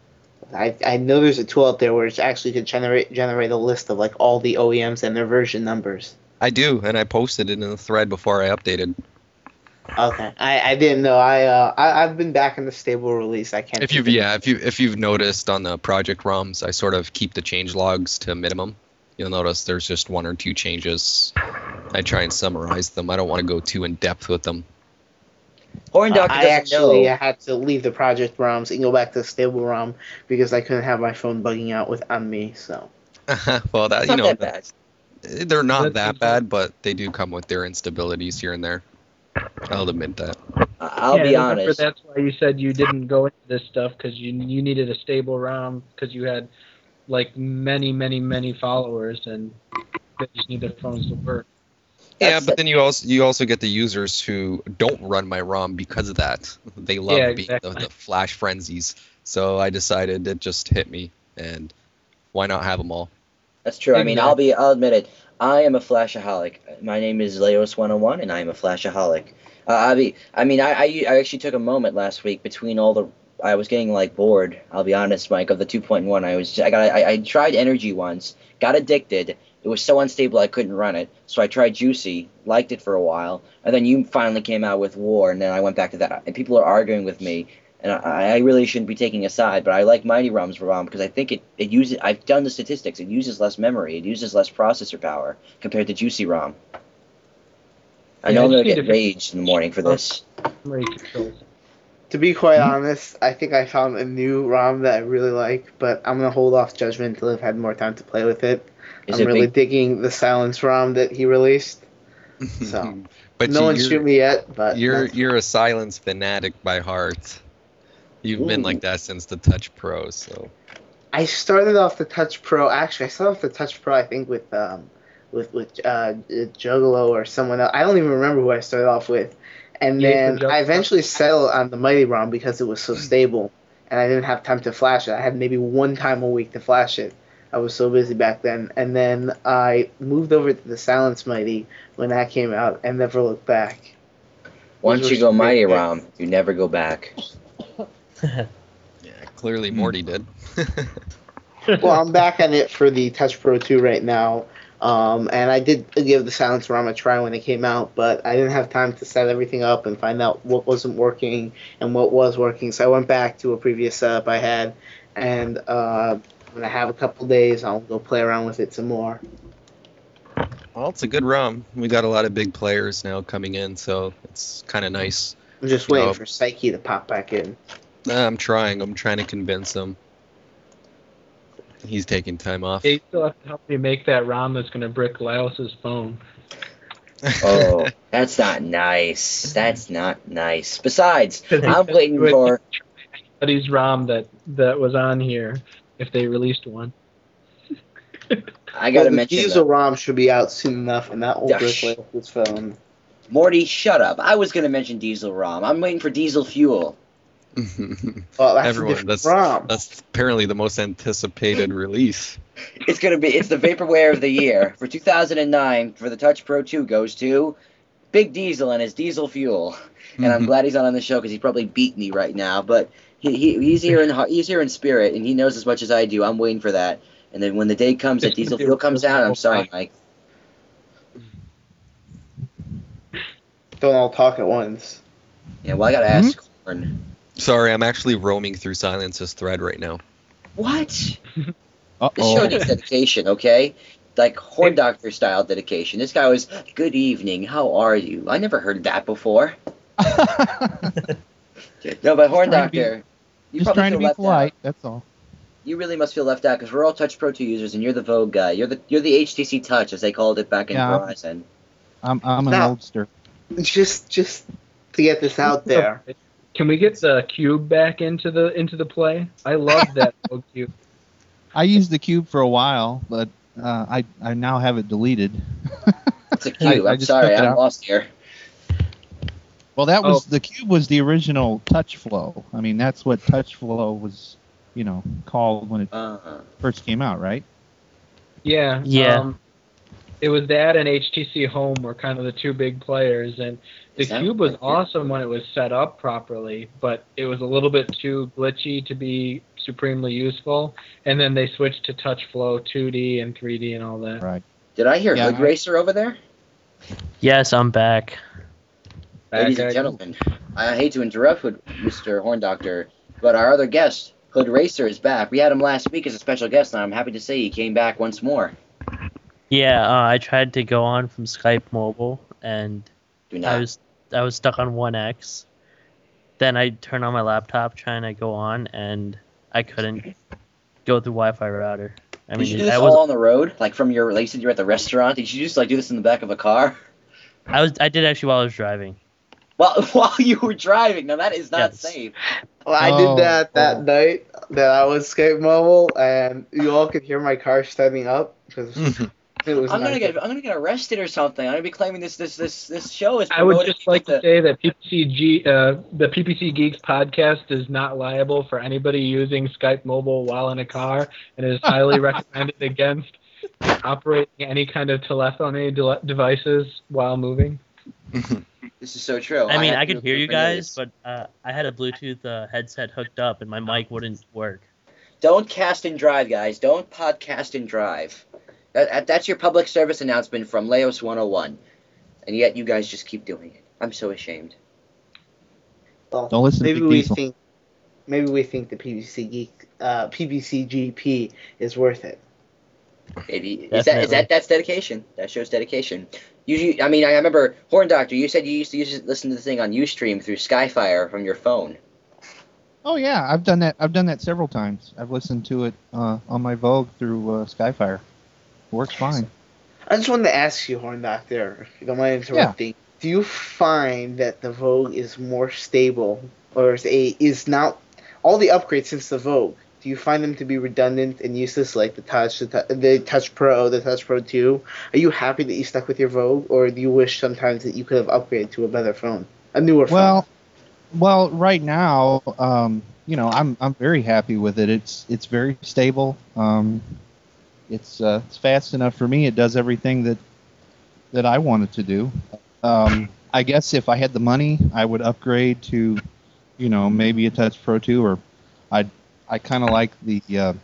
I know there's a tool out there where it's actually could generate a list of like all the OEMs and their version numbers. I do, and I posted it in the thread before I updated. Okay, I didn't know. I've been back in the stable release. I can't. If you've noticed on the project ROMs, I sort of keep the change logs to a minimum. You'll notice there's just one or two changes. I try and summarize them. I don't want to go too in depth with them. Horn Doctor I doesn't actually know. had to leave the project ROMs and go back to the stable ROM because I couldn't have my phone bugging out on me. So Well, that It's not that bad. they're not That's that bad, but they do come with their instabilities here and there. I'll admit that. I'll be remember, honest. That's why you said you didn't go into this stuff because you needed a stable ROM because you had like many followers and they just need their phones to work. Yeah, but then you also get the users who don't run my ROM because of that. They love being exactly. the flash frenzies. So I decided it just hit me, and why not have them all? That's true. I mean, Exactly. I'll admit it. I am a flashaholic. My name is Leos101, and I am a flashaholic. I actually took a moment last week between all the. I was getting like bored. I'll be honest, Mike. Of the 2.1, I tried Energy once, got addicted. It was so unstable I couldn't run it. So I tried Juicy, liked it for a while, and then you finally came out with War, and then I went back to that. And people are arguing with me, and I really shouldn't be taking a side, but I like Mighty ROM's ROM because I think it uses. I've done the statistics. It uses less memory. It uses less processor power compared to Juicy ROM. I know I'm gonna get raged in the morning for this. Memory controls. to be quite honest, I think I found a new ROM that I really like, but I'm gonna hold off judgment until I've had more time to play with it. Is I'm it really big? digging the Silence ROM that he released. So But no one's shoot me yet, but you're a silence fanatic by heart. You've been like that since the Touch Pro, so. I started off the Touch Pro. Actually, I started off the Touch Pro. I think with Juggalo or someone else. I don't even remember who I started off with. And then I eventually settled on the Mighty ROM because it was so stable, and I didn't have time to flash it. I had maybe one time a week to flash it. I was so busy back then. And then I moved over to the Silence Mighty when that came out and never looked back. Once Those you were go some Mighty great ROM, you never go back. Yeah, clearly Morty did. Well, I'm back on it for the Touch Pro 2 right now. And I did give the Silence ROM a try when it came out, but I didn't have time to set everything up and find out what wasn't working and what was working. So I went back to a previous setup I had, and when I have a couple days, I'll go play around with it some more. Well, it's a good ROM. We got a lot of big players now coming in, so it's kind of nice. I'm just waiting for Psyche to pop back in. I'm trying to convince him. He's taking time off. They still have to help me make that ROM that's going to brick Laos's phone. Oh, that's not nice. That's not nice. Besides, I'm waiting for anybody's ROM that was on here if they released one. I gotta the mention Diesel ROM should be out soon enough, and that will Yeah, brick Laos's phone. Morty, shut up. I was gonna mention Diesel ROM. I'm waiting for Diesel Fuel. Well, that's a Everyone, different ROM. that's apparently the most anticipated release. It's the vaporware of the year for 2009 for the Touch Pro 2 goes to Big Diesel and his Diesel Fuel. And I'm glad he's not on the show because he's probably beat me right now. But he's here in spirit, and he knows as much as I do. I'm waiting for that. And then when the day comes that Diesel Fuel comes out, I'm sorry, Mike. Don't all talk at once. Yeah, well, I gotta ask Horn. Sorry, I'm actually roaming through Silence's thread right now. What? This show Uh-oh. needs dedication, okay? like Horn Doctor style dedication. This guy was, "Good evening, how are you?" I never heard that before. No, but Horn Doctor, you Just probably trying to feel be left polite. out. That's all. You really must feel left out because we're all Touch Pro 2 users, and you're the Vogue guy. You're the HTC Touch, as they called it back in Yeah. Verizon. I'm an Now- oldster. Just to get this out there. Can we get the cube back into the play? I love that Vogue cube. I used the cube for a while, but I now have it deleted. It's a cube. I I'm just sorry, took it I'm out. lost here. Well, that was Oh. the cube was the original Touch Flow. I mean, that's what Touch Flow was, called when it first came out, right? Yeah. Yeah. It was that and HTC Home were kind of the two big players, and the Is that cube was right? awesome when it was set up properly, but it was a little bit too glitchy to be supremely useful. And then they switched to Touch Flow 2D and 3D and all that. Right. Did I hear Yeah, Hood Racer over there? Yes, I'm back. Ladies and gentlemen, I hate to interrupt Mr. Horn Doctor, but our other guest, Hood Racer, is back. We had him last week as a special guest, and I'm happy to say he came back once more. Yeah, I tried to go on from Skype Mobile, and Do I not. was stuck on 1X. Then I turned on my laptop trying to go on, and I couldn't go through Wi-Fi router. I Did you mean, do this I all was on the road? Like from your, like you said you were at the restaurant? Did you just like do this in the back of a car? I did actually while I was driving. While you were driving? Now that is not Yes. safe. Well, I Oh, did that oh. night that I was Skype Mobile, and you all could hear my car starting up because it was. I'm not gonna good. get arrested or something. I'm gonna be claiming this show is. I would promoting just like people to say that the PPC Geeks podcast is not liable for anybody using Skype Mobile while in a car, and is highly recommended against operating any kind of telephony devices while moving. This is so true. I mean, had I to could do hear it you for guys, years. but I had a Bluetooth headset hooked up, and my mic wouldn't work. Don't cast and drive, guys. Don't podcast and drive. That's your public service announcement from Laos 101. And yet you guys just keep doing it. I'm so ashamed. Well, Don't listen to maybe Big we Diesel. think, maybe we think the PPC GP is worth it. That's dedication. That shows dedication. I mean, I remember Horn Doctor. You said you used to listen to the thing on UStream through Skyfire from your phone. Oh yeah, I've done that. I've done that several times. I've listened to it on my Vogue through Skyfire. It works fine. I just wanted to ask you, Horn Doctor, if you don't mind interrupting. Do you find that the Vogue is more stable, or is now all the upgrades since the Vogue? Do you find them to be redundant and useless, like the Touch, the Touch Pro, the Touch Pro 2? Are you happy that you stuck with your Vogue, or do you wish sometimes that you could have upgraded to a better phone, a newer phone? Well, right now, I'm very happy with it. It's very stable. It's fast enough for me. It does everything that I want it to do. I guess if I had the money, I would upgrade to, maybe a Touch Pro 2, or I kind of like the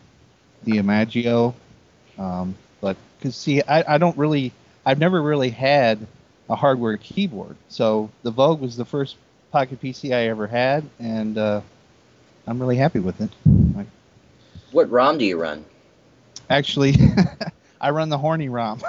Imagio, but because see, I've never really had a hardware keyboard. So the Vogue was the first Pocket PC I ever had, and I'm really happy with it. What ROM do you run? Actually, I run the horny ROM.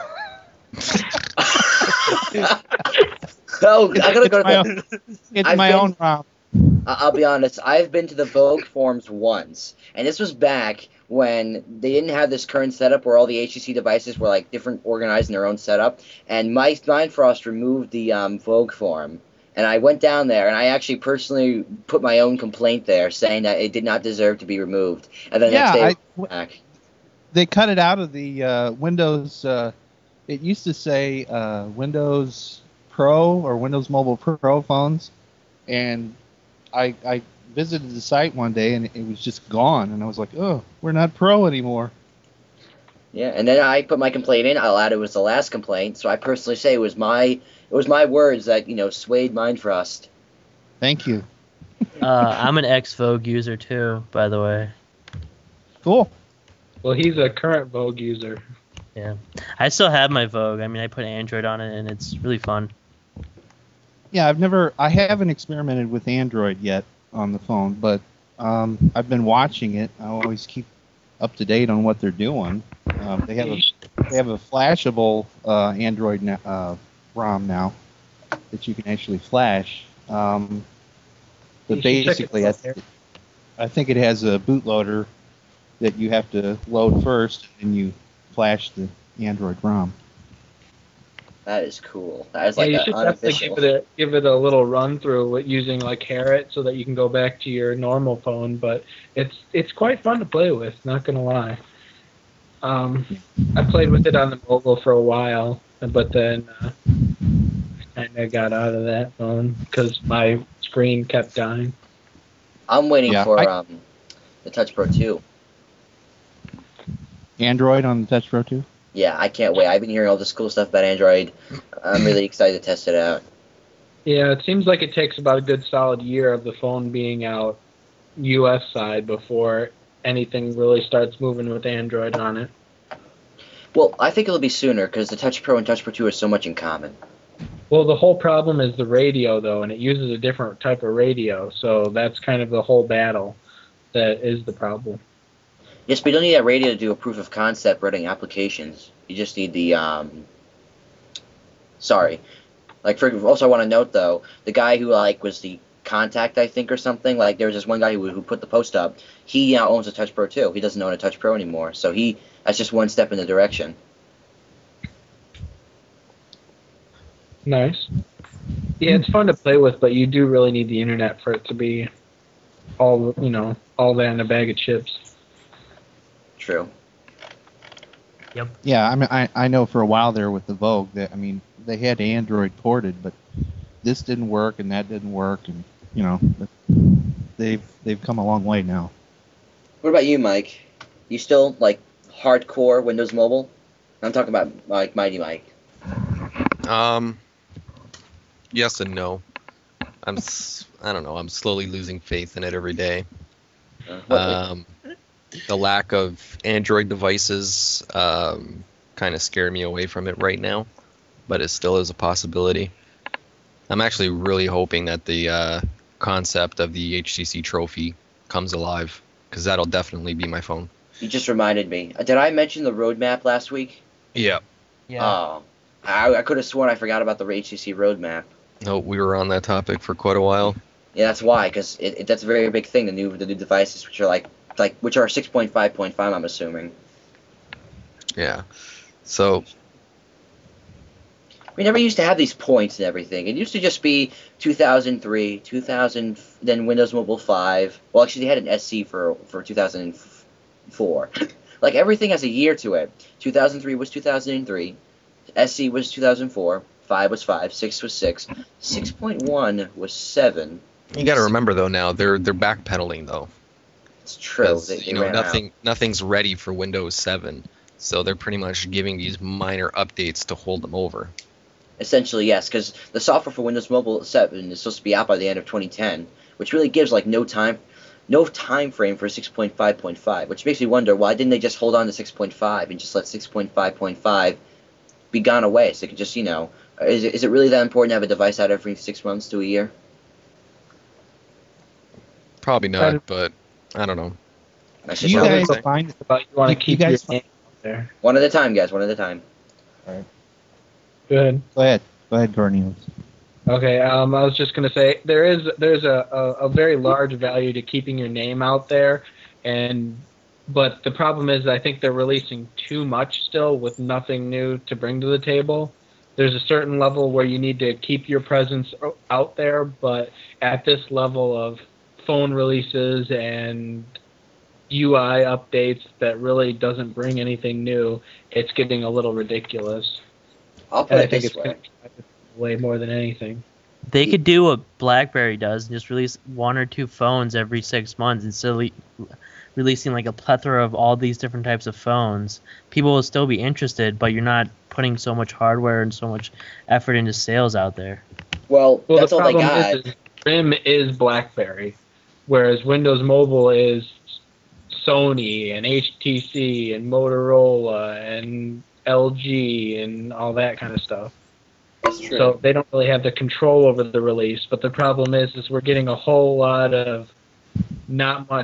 Oh, I gotta go to It's I've my been- own ROM. I'll be honest, I've been to the Vogue forums once, and this was back when they didn't have this current setup where all the HTC devices were like different, organized in their own setup, and Mike Mindfrost removed the Vogue forum, and I went down there, and I actually personally put my own complaint there, saying that it did not deserve to be removed, and then the next day it was back. They cut it out of the Windows. It used to say Windows Pro or Windows Mobile Pro phones, and I visited the site one day and it was just gone, and I was like, oh, we're not Pro anymore. Yeah, and then I put my complaint in. I'll add it was the last complaint, so I personally say it was my words that swayed Mindfrost. Thank you. I'm an ex-Vogue user too, by the way. Cool. Well, he's a current Vogue user. Yeah, I still have my Vogue. I mean, I put Android on it, and it's really fun. Yeah, I haven't experimented with Android yet on the phone, but I've been watching it. I always keep up to date on what they're doing. They have They have a flashable Android ROM now that you can actually flash. But You should check it basically, out there. I think it has a bootloader that you have to load first, and you flash the Android ROM. That is cool. That is Yeah, like you an should definitely unofficial. give it a little run through with using like Carrot so that you can go back to your normal phone. But it's quite fun to play with. Not gonna lie. I played with it on the mobile for a while, but then I kind of got out of that phone because my screen kept dying. I'm waiting Yeah, for the Touch Pro 2. Android on the Touch Pro 2? Yeah, I can't wait. I've been hearing all this cool stuff about Android. I'm really excited to test it out. Yeah, it seems like it takes about a good solid year of the phone being out U.S. side before anything really starts moving with Android on it. Well, I think it'll be sooner because the Touch Pro and Touch Pro 2 are so much in common. Well, the whole problem is the radio, though, and it uses a different type of radio, so that's kind of the whole battle that is the problem. Yes, but you don't need that radio to do a proof of concept running applications. You just need the sorry. Also, I want to note though, the guy who was the contact, I think, or something. There was this one guy who put the post up. He now owns a Touch Pro 2. He doesn't own a Touch Pro anymore, so that's just one step in the direction. Nice. Yeah, it's fun to play with, but you do really need the internet for it to be all that in a bag of chips. True. Yeah, I mean, I know for a while there with the Vogue that, I mean, they had Android ported, but this didn't work and that didn't work, and they've come a long way now. What about you, Mike? You still hardcore Windows Mobile? I'm talking about Mighty Mike. Yes and no. I don't know. I'm slowly losing faith in it every day. The lack of Android devices kind of scare me away from it right now, but it still is a possibility. I'm actually really hoping that the concept of the HTC Trophy comes alive, because that'll definitely be my phone. You just reminded me. Did I mention the roadmap last week? Yeah. Oh, I could have sworn I forgot about the HTC roadmap. No, we were on that topic for quite a while. Yeah, that's why, because that's a very big thing. The new devices, which are which are 6.5.5, I'm assuming. Yeah. So We never used to have these points and everything. It used to just be 2003, 2000, then Windows Mobile 5. Well, actually, they had an SC for 2004. Everything has a year to it. 2003 was 2003. SC was 2004. 5 was 5. 6 was 6. 6.1 was 7. you got to remember though, now they're backpedaling though. It's true. 'Cause, They ran out. nothing's ready for Windows 7, so they're pretty much giving these minor updates to hold them over. Essentially, yes, because the software for Windows Mobile 7 is supposed to be out by the end of 2010, which really gives no time frame for 6.5.5, which makes me wonder, why didn't they just hold on to 6.5 and just let 6.5.5 be gone away, so they could just, is it really that important to have a device out every 6 months to a year? Probably not, but I don't know. That's Do just you what I'm guys saying. find But you want to keep you your guys- name out there. One at a time, guys, one at a time. Good. Go ahead, Cornelius. Okay, I was just gonna say there's a very large value to keeping your name out there, but the problem is I think they're releasing too much still with nothing new to bring to the table. There's a certain level where you need to keep your presence out there, but at this level of phone releases and UI updates that really doesn't bring anything new, it's getting a little ridiculous. I'll put And I it think this it's way. going to way more than anything. They could do what BlackBerry does and just release 1 or 2 phones every 6 months instead of releasing a plethora of all these different types of phones. People will still be interested, but you're not putting so much hardware and so much effort into sales out there. Well, that's The all they problem got. is RIM is BlackBerry, whereas Windows Mobile is Sony and HTC and Motorola and LG and all that kind of stuff. That's true. So they don't really have the control over the release. But the problem is we're getting a whole lot of not much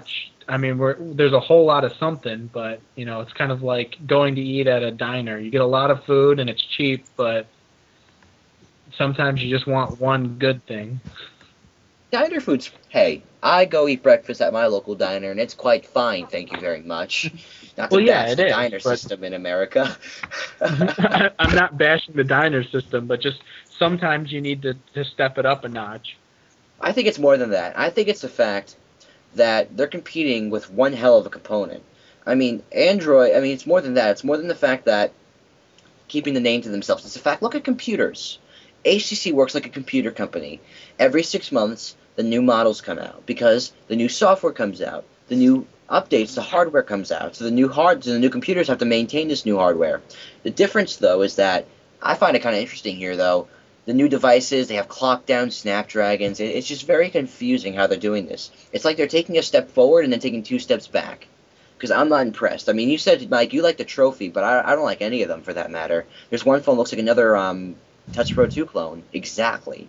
I mean, there's a whole lot of something, but it's kind of like going to eat at a diner. You get a lot of food and it's cheap, but sometimes you just want one good thing. Diner food's, hey, I go eat breakfast at my local diner, and it's quite fine, thank you very much. Not to bash the diner system in America. I'm not bashing the diner system, but just sometimes you need to step it up a notch. I think it's more than that. I think it's the fact that they're competing with one hell of a component. I mean, Android, it's more than that. It's more than the fact that keeping the name to themselves. It's the fact, look at computers. HTC works like a computer company. Every 6 months, the new models come out because the new software comes out. The new updates, the hardware comes out. So the new computers have to maintain this new hardware. The difference, though, is that I find it kind of interesting here, though. The new devices, they have clock down Snapdragons. It's just very confusing how they're doing this. It's like they're taking a step forward and then taking 2 steps back. Because I'm not impressed. I mean, you said, Mike, you like the Trophy, but I don't like any of them for that matter. There's one phone that looks like another Touch Pro 2 clone. Exactly.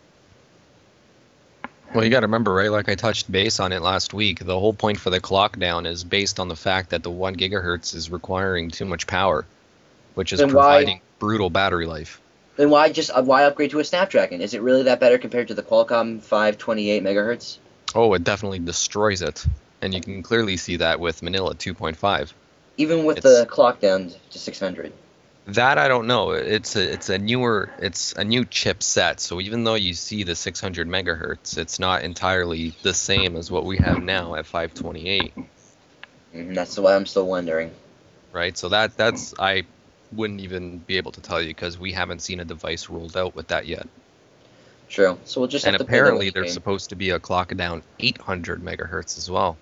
Well, you got to remember, right, like I touched base on it last week, the whole point for the clock down is based on the fact that the 1 gigahertz is requiring too much power, which is providing brutal battery life. Then why upgrade to a Snapdragon? Is it really that better compared to the Qualcomm 528 megahertz? Oh, it definitely destroys it. And you can clearly see that with Manila 2.5. Even with the clock down to 600. That I don't know. It's a new chipset. So even though you see the 600 megahertz, it's not entirely the same as what we have now at 528. That's why I'm still wondering. Right. So that's I wouldn't even be able to tell you because we haven't seen a device rolled out with that yet. True. So we'll just have to play the apparently there's supposed to be a clock down 800 megahertz as well.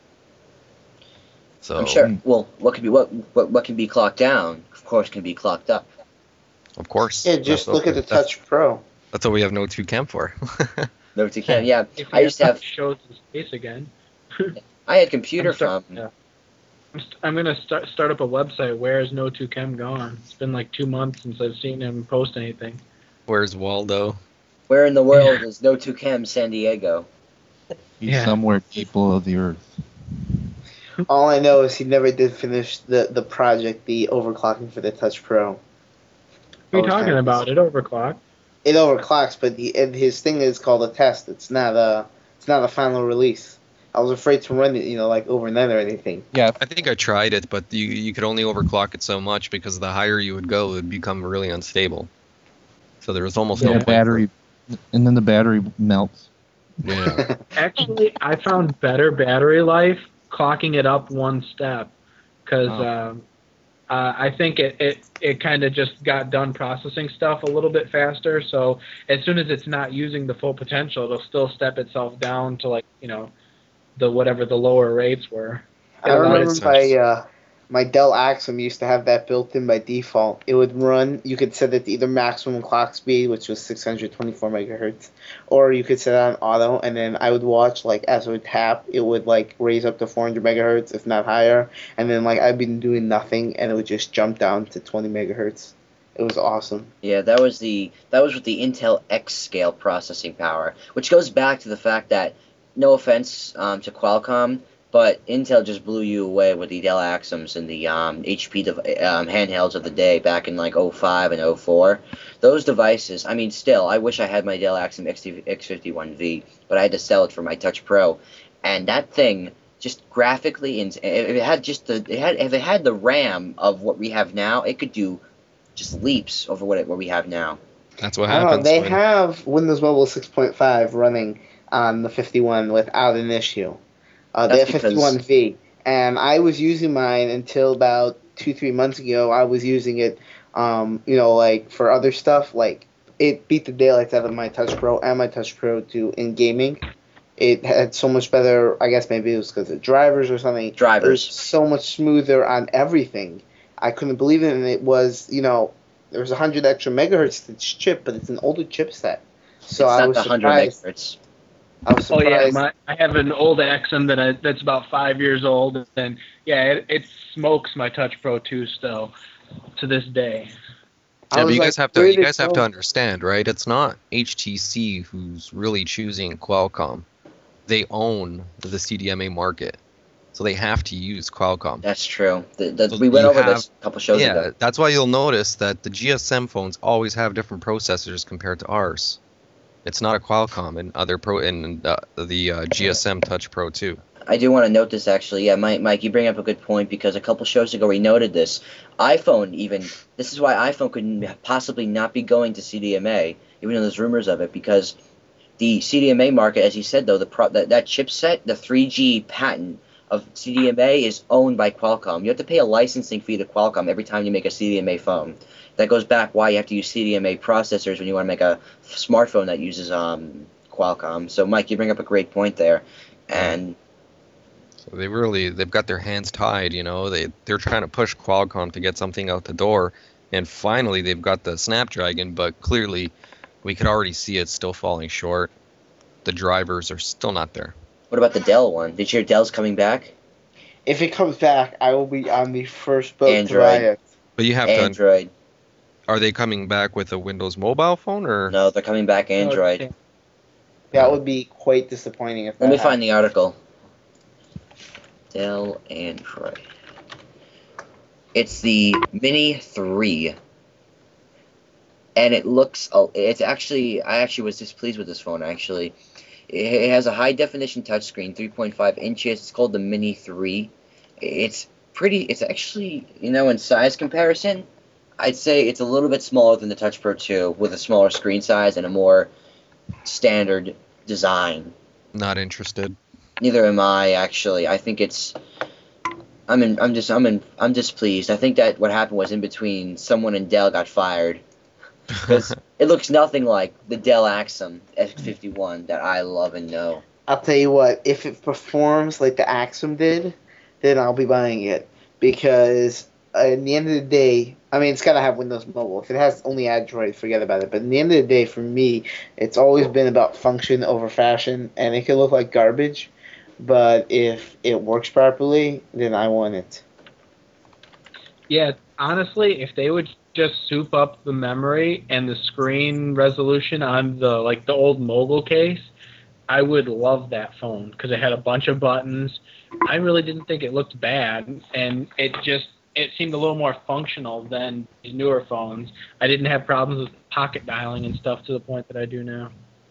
So I'm sure. Well, what can be clocked down, of course, can be clocked up. Of course. Yeah, just look at the Touch Pro. That's what we have No 2 Cam for. No 2 Cam, yeah. If I used to have. Shows his face again. I had computer from. Yeah. I'm gonna start up a website. Where is No 2 Chem gone? It's been like 2 months since I've seen him post anything. Where's Waldo? Where in the world is No 2 Chem San Diego? He's somewhere deep below the earth. All I know is he never did finish the project, the overclocking for the Touch Pro. What are you talking about? It overclocked. It overclocks, but his thing is called a test. It's not a final release. I was afraid to run it, like overnight or anything. Yeah, I think I tried it, but you could only overclock it so much because the higher you would go, it would become really unstable. So there was almost no battery, and then the battery melts. Yeah. Actually, I found better battery life clocking it up one step because I think it kind of just got done processing stuff a little bit faster. So as soon as it's not using the full potential, it'll still step itself down to the whatever the lower rates were. I remember my Dell Axum used to have that built in by default. It would run. You could set it to either maximum clock speed, which was 624 megahertz, or you could set it on auto. And then I would watch as it would tap, it would raise up to 400 megahertz, if not higher. And then I'd been doing nothing, and it would just jump down to 20 megahertz. It was awesome. Yeah, that was with the Intel X scale processing power, which goes back to the fact that, no offense to Qualcomm, but Intel just blew you away with the Dell Axums and the HP handhelds of the day back in 05 and 04. Those devices, still, I wish I had my Dell Axum X51V, but I had to sell it for my Touch Pro. And that thing, just graphically, if it had the RAM of what we have now, it could do just leaps over what we have now. That's what happens. They have Windows Mobile 6.5 running on the 51 without an issue. They have 51V, and I was using mine until about 2-3 months ago. I was using it, for other stuff. It beat the daylights out of my Touch Pro and my Touch Pro 2 in gaming. It had so much better. I guess maybe it was because of drivers or something. It was so much smoother on everything. I couldn't believe it, and it was, there was 100 extra megahertz to this chip, but it's an older chipset. So I was surprised. 100 megahertz. I was surprised. Oh yeah, I have an old Axum that's about 5 years old, and yeah, it smokes my Touch Pro 2 still to this day. Yeah, but you guys have to understand, right? It's not HTC who's really choosing Qualcomm. They own the CDMA market. so they have to use Qualcomm. That's true. So We went you over have- this a couple shows Yeah, ago. that's why you'll notice that the GSM phones always have different processors compared to ours. It's not a Qualcomm in the GSM Touch Pro 2. I do want to note this actually. Yeah, Mike, you bring up a good point because a couple shows ago we noted this. iPhone even. This is why iPhone could possibly not be going to CDMA, even though there's rumors of it, because the CDMA market, as you said though, that chipset, the 3G patent of CDMA is owned by Qualcomm. You have to pay a licensing fee to Qualcomm every time you make a CDMA phone. That goes back why you have to use CDMA processors when you want to make a smartphone that uses Qualcomm. So Mike, you bring up a great point there, and. So they've got their hands tied, you know. They're trying to push Qualcomm to get something out the door, and finally they've got the Snapdragon, but clearly we could already see it's still falling short. The drivers are still not there. What about the Dell one? Did you hear Dell's coming back? If it comes back, I will be on the first boat Android. to buy it. But you have to. Android. Are they coming back with a Windows Mobile phone or? No, they're coming back Android. Okay. That would be quite disappointing if that Let me happened. find the article. Dell Android. It's the Mini 3. And it looks, it's actually, I actually was displeased with this phone, actually. It has a high definition touchscreen, 3.5 inches. It's called the Mini 3. It's actually, in size comparison, I'd say it's a little bit smaller than the Touch Pro 2 with a smaller screen size and a more standard design. Not interested. Neither am I, actually. I think I'm displeased. I think that what happened was in between someone and Dell got fired. Because it looks nothing like the Dell Axum X51 that I love and know. I'll tell you what, if it performs like the Axum did, then I'll be buying it. Because at the end of the day, I mean, it's got to have Windows Mobile. If it has only Android, forget about it. But at the end of the day, for me, it's always been about function over fashion, and it can look like garbage. But if it works properly, then I want it. Yeah, honestly, if they would just soup up the memory and the screen resolution on the old mogul case, I would love that phone because it had a bunch of buttons. I really didn't think it looked bad, and it seemed a little more functional than these newer phones. I didn't have problems with pocket dialing and stuff to the point that I do now.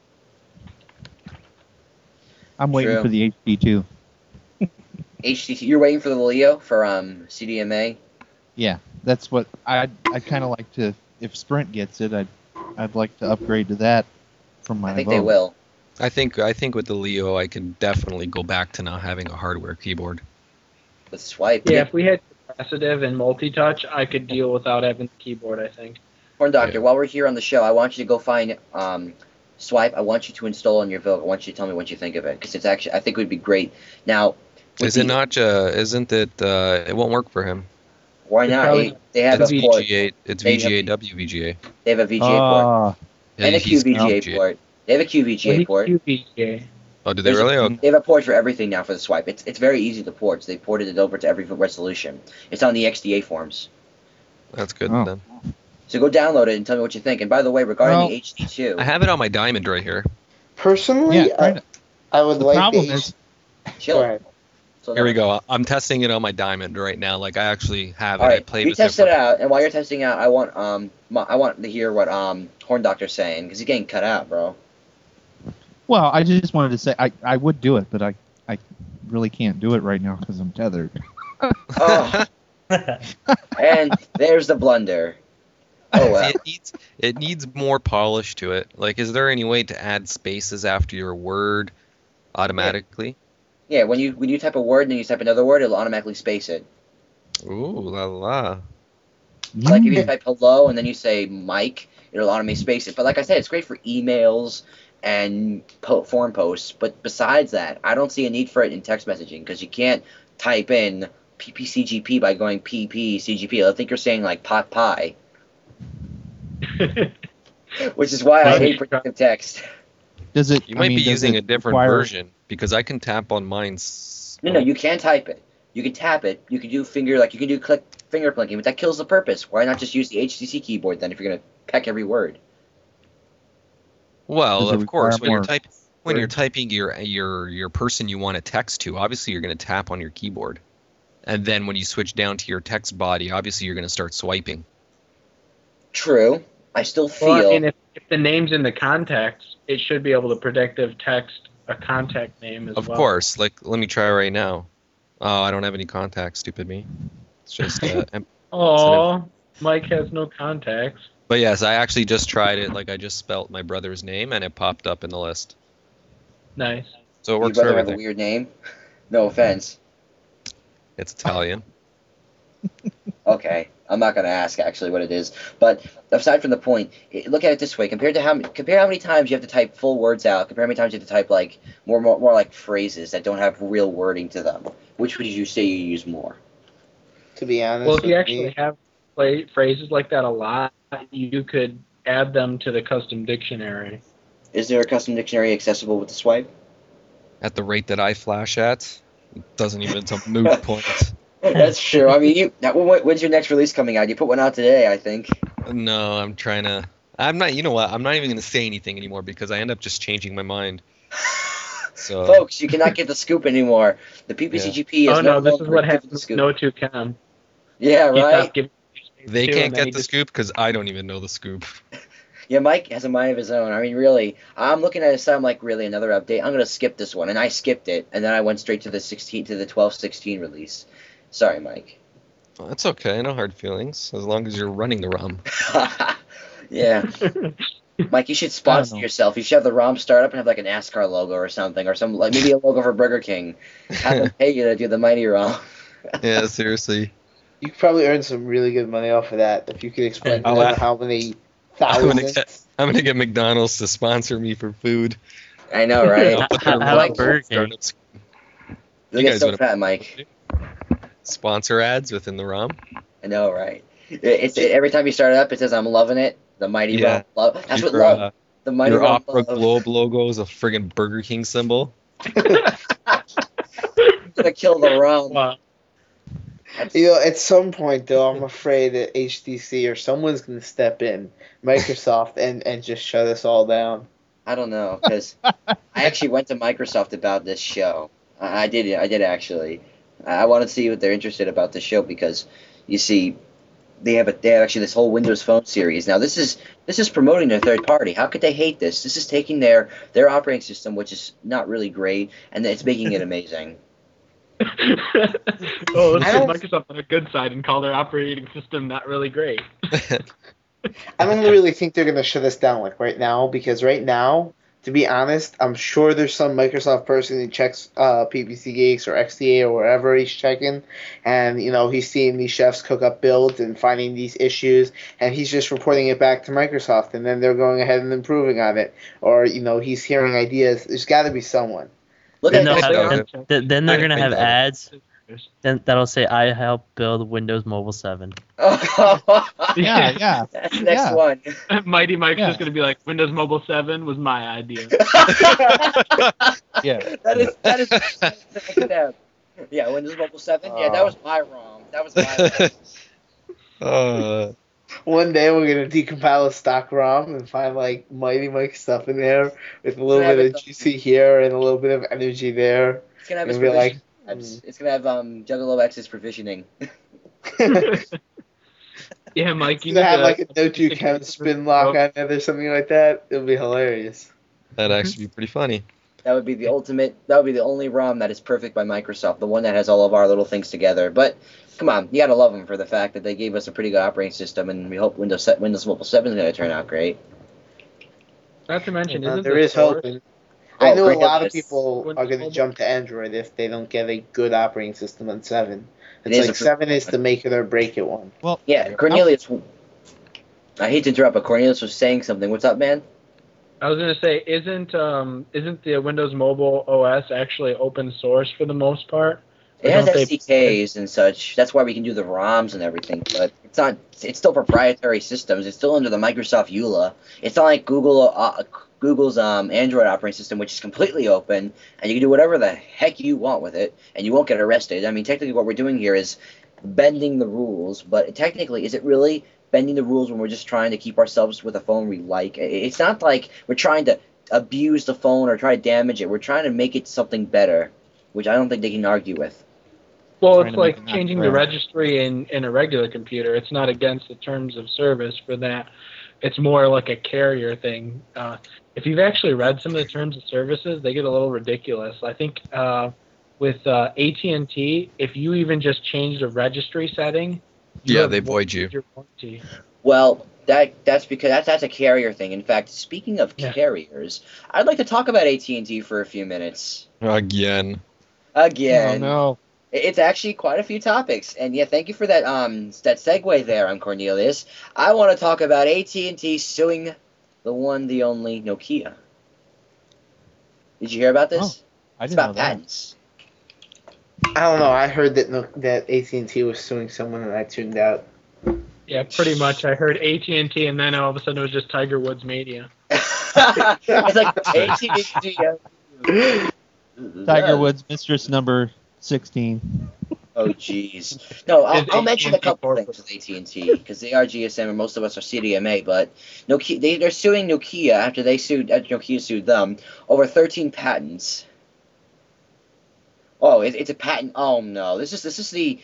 I'm waiting True. for the HD2. HTC, you're waiting for the Leo for CDMA? Yeah, that's what I'd kind of like to. If Sprint gets it, I'd like to upgrade to that from my. I think vote. they will. I think with the Leo, I can definitely go back to not having a hardware keyboard. With Swipe. Yeah, if we had capacitive and multi-touch, I could deal without having the keyboard, I think. Horn Doctor, Yeah. while we're here on the show, I want you to go find Swipe. I want you to install on your Vogue. I want you to tell me what you think of it because it's actually, I think it would be great. Now, with Is it not? Isn't it? It won't work for him. Why It's not? probably- They have It's a port. VGA. It's They have- VGA WVGA. They have a VGA port Ah, and a He's QVGA VGA. port. They have a QVGA port. QVGA. Oh, do they There's a- really? Okay. They have a port for everything now for the Swipe. It's very easy to port. So they ported it over to every resolution. It's on the XDA forums. That's good Oh. then. So go download it and tell me what you think. And by the way, regarding Well, the HD2, I have it on my Diamond right here. Personally, yeah. Right. I would The like problem the is, chill. Go ahead. So Here we go. I'm testing it on my Diamond right now. Like I actually have it. All I right, played you with test it. it out, and while you're testing out, I want to hear what Horn Doctor's saying because he's getting cut out, bro. well, I just wanted to say I would do it, but I really can't do it right now because I'm tethered. Oh, and there's the blunder. Oh well. It needs more polish to it. Like, is there any way to add spaces after your word automatically? Yeah, when you type a word and then you type another word, it'll automatically space it. Ooh la la. Like if you type hello and then you say Mike, it'll automatically space it. But like I said, it's great for emails and forum posts. But besides that, I don't see a need for it in text messaging because you can't type in PPCGP by going PPCGP. I think you're saying like pot pie, which is why I hate predictive text. Does it? You might be does using it a different require- version because I can tap on mine. No, you can type it. You can tap it. You can do click finger blinking, but that kills the purpose. Why not just use the HTC keyboard then if you're gonna peck every word? Well, Does it of course, require more- when you're typing your person you want to text to, obviously you're going to tap on your keyboard. And then when you switch down to your text body, obviously you're going to start swiping. True. I still feel. Well, I mean, if the name's in the contacts, it should be able to predictive text a contact name as well. Of course. Like, let me try right now. Oh, I don't have any contacts, stupid me. It's just Oh, Mike has no contacts. But yes, I actually just tried it. Like, I just spelt my brother's name, and it popped up in the list. Nice. So it Your works for brother have a everything. weird name? No offense. It's Italian. Okay, I'm not gonna ask actually what it is. But aside from the point, look at it this way: compare how many times you have to type full words out. Compare how many times you have to type like more like phrases that don't have real wording to them. Which would you say you use more? To be honest, Well, if you with actually me, have phrases like that a lot, you could add them to the custom dictionary. Is there a custom dictionary accessible with the swipe? At the rate that I flash at, it doesn't even, it's a moot point. That's true. I mean, when's your next release coming out? You put one out today, I think. No, I'm not, you know what, I'm not even going to say anything anymore because I end up just changing my mind. So, Folks, you cannot get the scoop anymore. The PPCGP is Oh no, this is longer what giving happens the with scoop. No 2 Chem. Yeah, He right. stopped giving they two, can't and then get he the just- scoop because I don't even know the scoop. Yeah, Mike has a mind of his own. I mean, really, I'm looking at it, so I'm like, really, another update? I'm gonna skip this one, and I skipped it, and then I went straight to the 12/16 release. Sorry, Mike. Well, that's okay, no hard feelings, as long as you're running the ROM. Yeah, Mike, you should sponsor know. yourself. You should have the ROM start up and have like a NASCAR logo or something, or some like maybe a logo for Burger King. Have them pay you to do the Mighty ROM. Yeah, seriously. you could probably earn some really good money off of that if you could explain to I'll them ask- how many I'm gonna thousands. I'm gonna get McDonald's to sponsor me for food. I know, right? I'll put their How logo about Burger King? startup sc- You'll You get guys so would- fat, Mike. Sponsor ads within the ROM. I know, right? Every time you start it up, it says, "I'm loving it." The Mighty Yeah. ROM love. That's what Your, love. The Mighty Your ROM Opera love. Globe logo is a friggin' Burger King symbol. Gonna kill the ROM. Wow. You know, at some point though, I'm afraid that HTC or someone's going to step in, Microsoft, and just shut us all down. I don't know, because I actually went to Microsoft about this show. I did actually. I wanted to see what they're interested about this show because, you see, they have actually this whole Windows Phone series. Now this is promoting their third party. How could they hate this? This is taking their operating system, which is not really great, and it's making it amazing. Oh, let's I put don't- Microsoft on a good side and call their operating system not really great. I don't really think they're going to shut us down like right now, because right now, to be honest, I'm sure there's some Microsoft person who checks PPC Geeks or XDA or wherever he's checking, and you know he's seeing these chefs cook up builds and finding these issues, and he's just reporting it back to Microsoft, and then they're going ahead and improving on it, or you know he's hearing ideas. There's got to be someone. Look Then, at they'll this. doubt have, it. then they're gonna I have doubt it. ads. Then that'll say I helped build Windows Mobile 7. Yeah. That's the next Yeah. one. Mighty Mike's Yeah. just going to be like, Windows Mobile 7 was my idea. Yeah. that is yeah, Windows Mobile 7. Yeah, that was my ROM. That was my ROM. One day we're gonna decompile a stock ROM and find like Mighty Mike stuff in there with a little Have bit it of GC here and a little bit of energy there. It's gonna have And its be like, provision. It's gonna have Juggalo X's provisioning. Yeah, Mike, You you need have to like a no two count spin lock on it or something like that. It'll be hilarious. That'd actually be pretty funny. That would be the ultimate. That would be the only ROM that is perfect by Microsoft. The one that has all of our little things together. But come on, you gotta love them for the fact that they gave us a pretty good operating system, and we hope Windows Mobile 7 is gonna turn out great. Not to mention, isn't There the is source- hope. And I know a great lot hope of is- people are going to jump to Android if they don't get a good operating system on 7. It It's is like a- 7 is the make it or break it one. Yeah, Cornelius. I hate to interrupt, but Cornelius was saying something. What's up, man? I was gonna say, isn't the Windows Mobile OS actually open source for the most part? It Or has don't they- SDKs and such. That's why we can do the ROMs and everything. But it's not. It's still proprietary systems. It's still under the Microsoft EULA. It's not like Google's Android operating system, which is completely open, and you can do whatever the heck you want with it, and you won't get arrested. I mean, technically, what we're doing here is bending the rules. But technically, is it really bending the rules when we're just trying to keep ourselves with a phone we like? It's not like we're trying to abuse the phone or try to damage it. We're trying to make it something better, which I don't think they can argue with. Well, Trying it's to make like it not changing the crash. registry in a regular computer. It's not against the terms of service for that. It's more like a carrier thing. If you've actually read some of the terms of services, they get a little ridiculous. I think with AT&T, if you even just change the registry setting, you Yeah, have they void you. your warranty. Well, that's because that's a carrier thing. In fact, speaking of Yeah. carriers, I'd like to talk about AT&T for a few minutes. Again. Again. Oh no. It's actually quite a few topics, and yeah, thank you for that that segue there, Cornelius. I want to talk about AT&T suing the one, the only Nokia. Did you hear about this? Oh, I It's didn't know about that. patents. I don't know. I heard that AT&T was suing someone, and I tuned out. Yeah, pretty much. I heard AT&T, and then all of a sudden it was just Tiger Woods Media. It's like AT&T. Tiger Woods, mistress number 16. Oh, jeez. No, I'll mention a AT&T couple corporate. things with AT&T because they are GSM and most of us are CDMA. But Nokia, they're suing Nokia after Nokia sued them over 13 patents. Oh, it's a patent. Oh no, this is the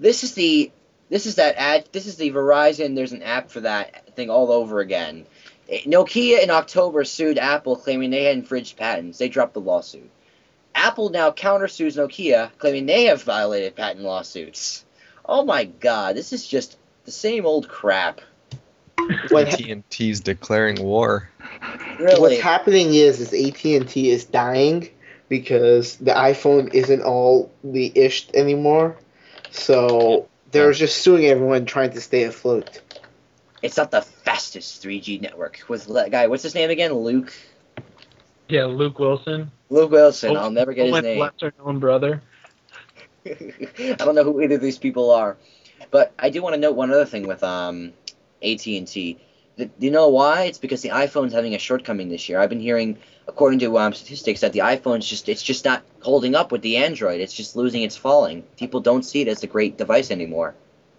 Verizon. There's an app for that thing all over again. Nokia in October sued Apple claiming they had infringed patents. They dropped the lawsuit. Apple now countersues Nokia, claiming they have violated patent lawsuits. Oh my God, this is just the same old crap. What AT&T's declaring war. Really. What's happening is AT&T is dying because the iPhone isn't all the ish anymore. So they're just suing everyone trying to stay afloat. It's not the fastest 3G network. With that guy, what's his name again? Luke Yeah, Luke Wilson. Wilson. I'll never get his name. Lesser known brother. I don't know who either of these people are. But I do want to note one other thing with AT&T. Do you know why? It's because the iPhone's having a shortcoming this year. I've been hearing, according to statistics, that the iPhone's just not holding up with the Android. It's just losing its falling. People don't see it as a great device anymore.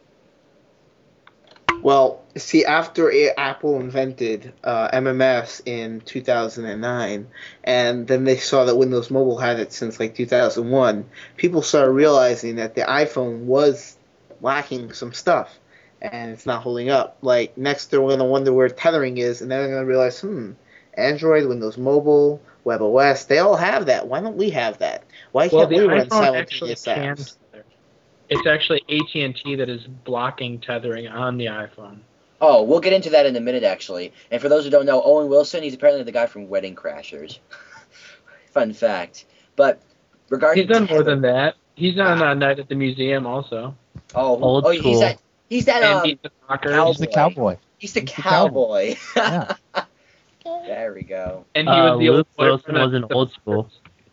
Well, see, after Apple invented MMS in 2009, and then they saw that Windows Mobile had it since like 2001, people started realizing that the iPhone was lacking some stuff, and it's not holding up. Like, next they're going to wonder where tethering is, and then they're going to realize, Android, Windows Mobile, WebOS, they all have that. Why don't we have that? Why Well, can't the we run iPhone actually simultaneous can apps? tether. It's actually AT&T that is blocking tethering on the iPhone. Oh, we'll get into that in a minute, actually. And for those who don't know, Owen Wilson, he's apparently the guy from Wedding Crashers. Fun fact. But regarding He's done more than that. He's on Night at the Museum also. Old he's school. that And Meet the Rockers. He's the cowboy. He's the He's the cowboy. Yeah. There we go. And he was the Luke old Wilson was in old school.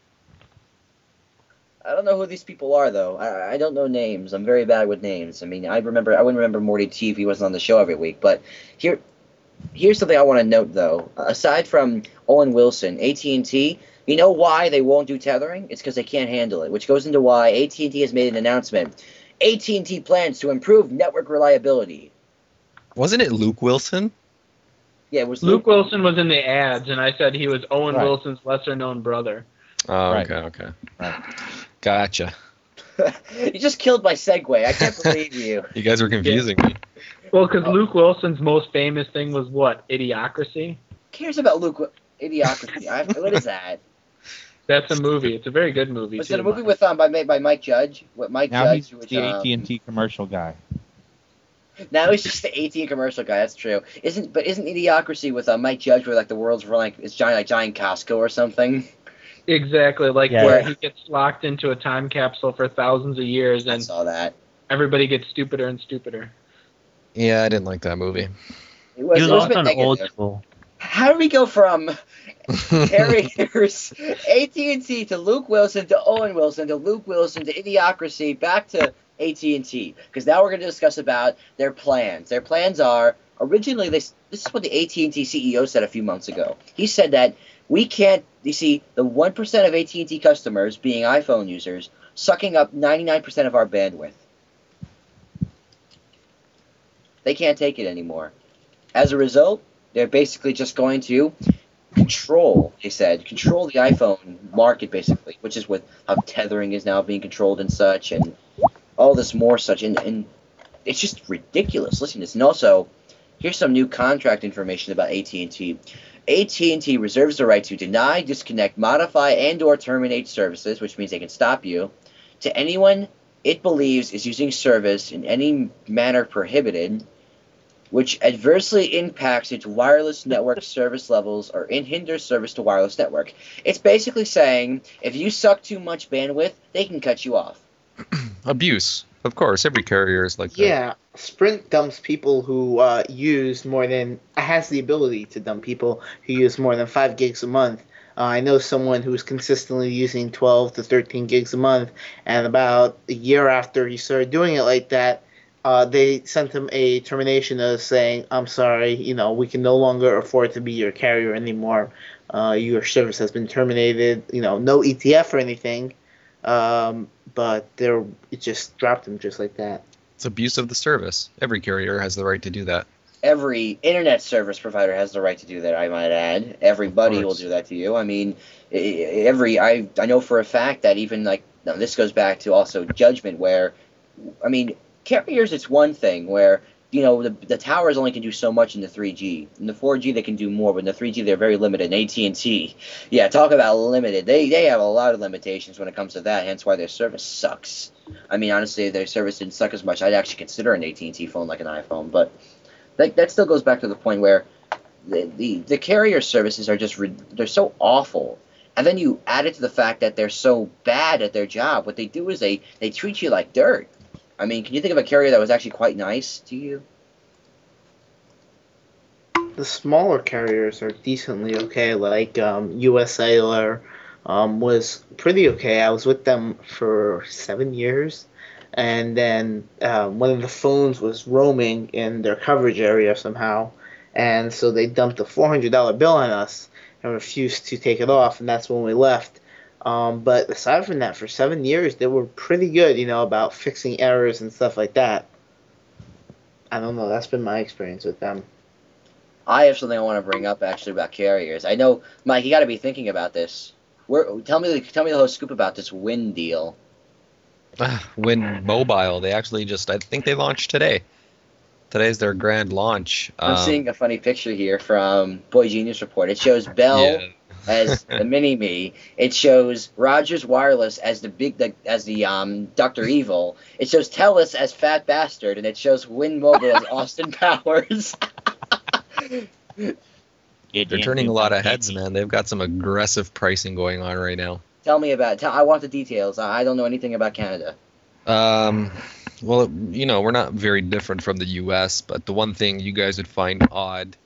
I don't know who these people are, though. I don't know names. I'm very bad with names. I mean, I wouldn't remember Morty T if he wasn't on the show every week. But here's something I want to note, though. Aside from Owen Wilson, AT&T, you know why they won't do tethering? It's because they can't handle it, which goes into why AT&T has made an announcement. AT&T plans to improve network reliability. Wasn't it Luke Wilson? Yeah, it was Luke Wilson was in the ads, and I said he was Owen Right. Wilson's lesser-known brother. Oh, Right. okay. Right. Gotcha. You just killed my segue. I can't believe you. You guys were confusing me. Well, because Luke Wilson's most famous thing was what? Idiocracy? Who cares about Idiocracy? What is that? That's a movie. It's a very good movie, Was too. it a movie with by Mike Judge? What Mike Now Judge? he's Which, the AT&T commercial guy. now he's just the AT commercial guy. That's true. Isn't Idiocracy with Mike Judge where like the world's run like it's giant Costco or something? Exactly, like Yeah. where he gets locked into a time capsule for thousands of years, I and saw that. everybody gets stupider and stupider. Yeah, I didn't like that movie. It was, He was it was a also bit in negative. old school. How do we go from carriers, AT&T to Luke Wilson to Owen Wilson to Luke Wilson to Idiocracy back to AT&T? Because now we're going to discuss about their plans. Their plans are originally this is what the AT&T CEO said a few months ago. He said that we can't. You see, the 1% of AT&T customers being iPhone users sucking up 99% of our bandwidth. They can't take it anymore. As a result, they're basically just going to control, they said, control the iPhone market, basically, which is with how tethering is now being controlled and such, and all this more such, and it's just ridiculous. Listen to this. And also, here's some new contract information about AT&T. AT&T reserves the right to deny, disconnect, modify, and or terminate services, which means they can stop you, to anyone it believes is using service in any manner prohibited, which adversely impacts its wireless network service levels or hinders service to wireless network. It's basically saying, if you suck too much bandwidth, they can cut you off. Abuse. Of course, every carrier is like that. Yeah, Sprint dumps people who has the ability to dump people who use more than 5 gigs a month. I know someone who's consistently using 12 to 13 gigs a month, and about a year after he started doing it like that, they sent him a termination notice saying, I'm sorry, we can no longer afford to be your carrier anymore. Your service has been terminated, no ETF or anything. But it just dropped him just like that. It's abuse of the service. Every carrier has the right to do that. Every internet service provider has the right to do that, I might add. Everybody will do that to you. I mean, I know for a fact that even this goes back to also judgment where, I mean, carriers, it's one thing where, the towers only can do so much in the 3G. In the 4G, they can do more, but in the 3G, they're very limited. And AT&T, yeah, talk about limited. They have a lot of limitations when it comes to that, hence why their service sucks. I mean, honestly, if their service didn't suck as much, I'd actually consider an AT&T phone like an iPhone. But that still goes back to the point where the carrier services are just, they're so awful. And then you add it to the fact that they're so bad at their job. What they do is they treat you like dirt. I mean, can you think of a carrier that was actually quite nice to you? The smaller carriers are decently okay, like US Cellular was pretty okay. I was with them for 7 years, and then one of the phones was roaming in their coverage area somehow, and so they dumped a $400 bill on us and refused to take it off, and that's when we left. But aside from that, for 7 years, they were pretty good, about fixing errors and stuff like that. I don't know. That's been my experience with them. I have something I want to bring up, actually, about carriers. I know, Mike, you got to be thinking about this. Tell me the whole scoop about this Win deal. Win Mobile, they actually I think they launched today. Today's their grand launch. I'm seeing a funny picture here from Boy Genius Report. It shows Bell as the Mini-Me. It shows Rogers Wireless as the Dr. Evil. It shows Telus as Fat Bastard, and it shows Win Mobile as Austin Powers. They're turning a lot of heads, man. They've got some aggressive pricing going on right now. Tell me about it. I want the details. I don't know anything about Canada. Well, we're not very different from the U.S., but the one thing you guys would find odd,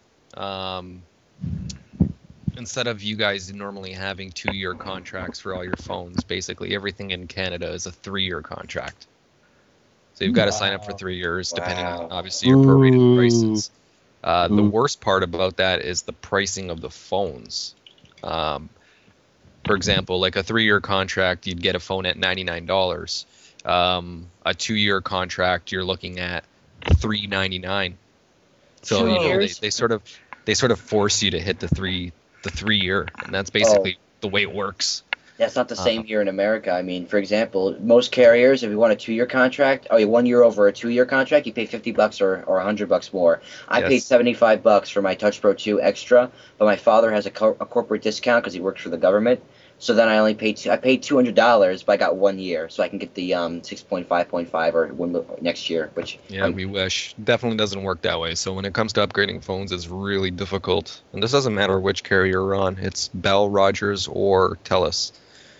instead of you guys normally having 2-year contracts for all your phones, basically everything in Canada is a 3-year contract. So you've got to sign up for 3 years, depending on, obviously, your prorated prices. The worst part about that is the pricing of the phones. For example, like a 3-year contract, you'd get a phone at $99. A 2-year contract, you're looking at $399. So they sort of force you to hit the 3-year, and that's basically the way it works. That's not the same here in America. I mean, for example, most carriers, if you want a 2-year contract, 1 year over a 2-year contract, you pay $50 or $100 more. I paid $75 for my Touch Pro 2 Extra, but my father has a corporate discount because he works for the government. So then I paid $200, but I got 1 year, so I can get the 6.5.5 or next year. Which we wish. Definitely doesn't work that way. So when it comes to upgrading phones, it's really difficult. And this doesn't matter which carrier you're on. It's Bell, Rogers, or Telus.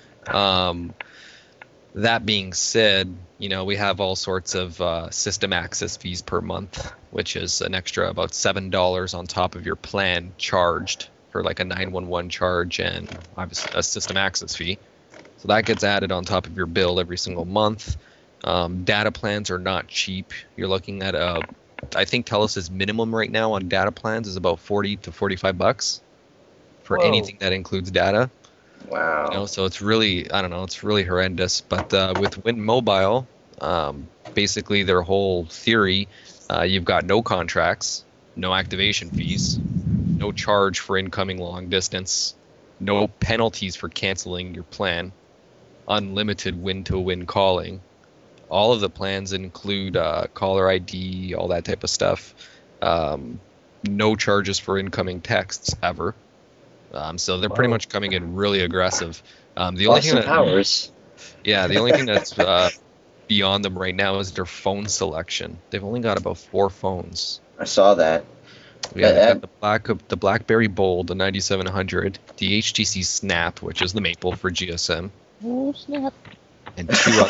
That being said, we have all sorts of system access fees per month, which is an extra about $7 on top of your plan charged for like a 911 charge and obviously a system access fee. So that gets added on top of your bill every single month. Data plans are not cheap. You're looking at I think Telus' minimum right now on data plans is about $40 to $45 for anything that includes data. Wow. So it's really, it's really horrendous. But with Win Mobile, basically their whole theory, you've got no contracts, no activation fees. no charge for incoming long distance, no penalties for canceling your plan, unlimited win-to-win calling. All of the plans include caller ID, all that type of stuff. No charges for incoming texts ever. So they're pretty much coming in really aggressive. The only thing Austin Powers. the only thing that's beyond them right now is their phone selection. They've only got about 4 phones. I saw that. Yeah, they've got the BlackBerry Bold, the 9700, the HTC Snap, which is the Maple for GSM, Oh, snap. and 2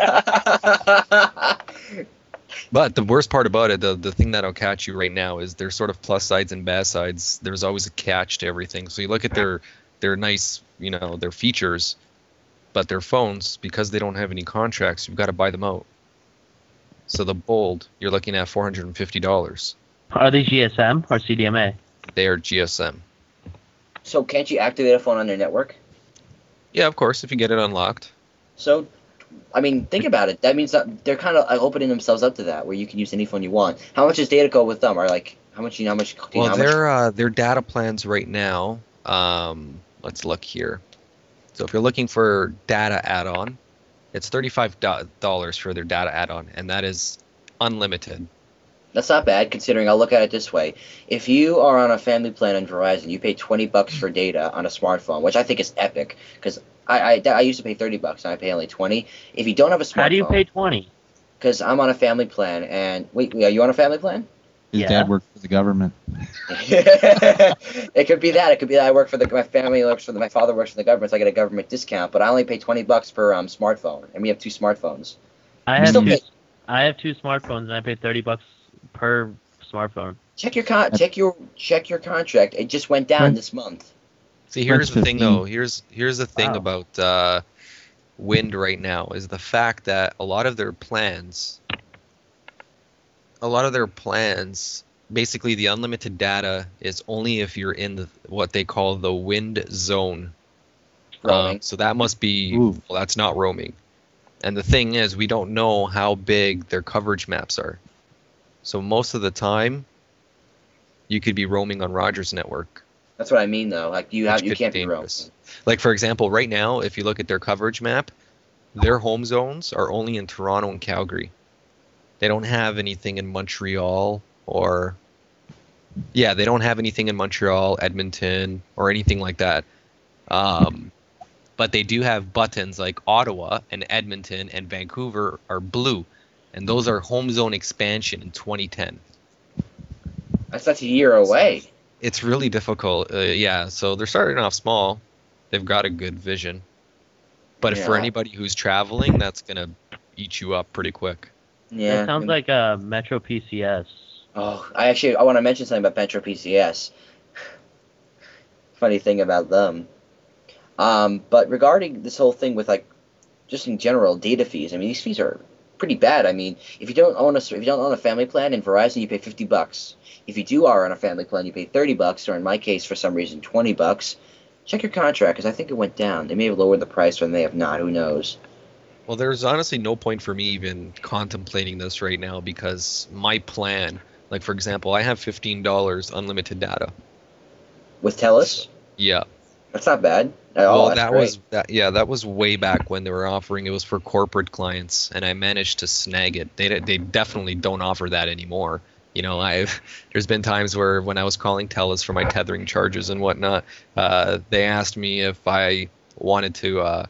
others. But the worst part about it, the thing that'll catch you right now, is there's sort of plus sides and bad sides. There's always a catch to everything. So you look at their nice, their features, but their phones, because they don't have any contracts, you've got to buy them out. So the Bold, you're looking at $450. Are they GSM or CDMA? They are GSM. So can't you activate a phone on their network? Yeah, of course, if you get it unlocked. So, I mean, think about it. That means that they're kind of opening themselves up to that, where you can use any phone you want. How much does data go with them? Or like, how much? Their data plans right now. Let's look here. So if you're looking for data add-on, it's $35 for their data add-on, and that is unlimited. That's not bad, considering I'll look at it this way. If you are on a family plan on Verizon, you pay $20 for data on a smartphone, which I think is epic, because I used to pay $30, and I pay only $20. If you don't have a smartphone... How do you pay $20? Because I'm on a family plan, and... Wait, are you on a family plan? His dad works for the government. It could be that. It could be that I work for my family works for my father works for the government, so I get a government discount, but I only pay $20 per smartphone, and we have 2 smartphones. I have 2 smartphones, and I pay $30 per smartphone. Check your contract. It just went down this month. See, here's the thing, though. Here's the thing about Wind right now is the fact that a lot of their plans, basically the unlimited data is only if you're in what they call the Wind zone. Roaming. So that must be, well, that's not roaming. And the thing is, we don't know how big their coverage maps are. So most of the time, you could be roaming on Rogers' network. That's what I mean, though. Like you can't be roaming. Like, for example, right now, if you look at their coverage map, their home zones are only in Toronto and Calgary. They don't have anything in Montreal they don't have anything in Montreal, Edmonton, or anything like that. But they do have buttons like Ottawa and Edmonton and Vancouver are blue, and those are home zone expansion in 2010. That's a year away. It's really difficult. So they're starting off small. They've got a good vision. But for anybody who's traveling, that's going to eat you up pretty quick. Yeah. It sounds like a Metro PCS. Oh, I want to mention something about Metro PCS. Funny thing about them. But regarding this whole thing with, like, just in general, data fees, I mean, these fees are pretty bad. I mean, if you don't own a family plan in Verizon, you pay $50. If you are on a family plan, you pay $30, or in my case, for some reason, $20. Check your contract, because I think it went down. They may have lowered the price, or they may have not. Who knows? Well, there's honestly no point for me even contemplating this right now, because my plan, like, for example, I have $15 unlimited data. With TELUS? Yeah. That's not bad. That was way back when they were offering. It was for corporate clients, and I managed to snag it. They definitely don't offer that anymore. There's been times where when I was calling TELUS for my tethering charges and whatnot, they asked me if I wanted to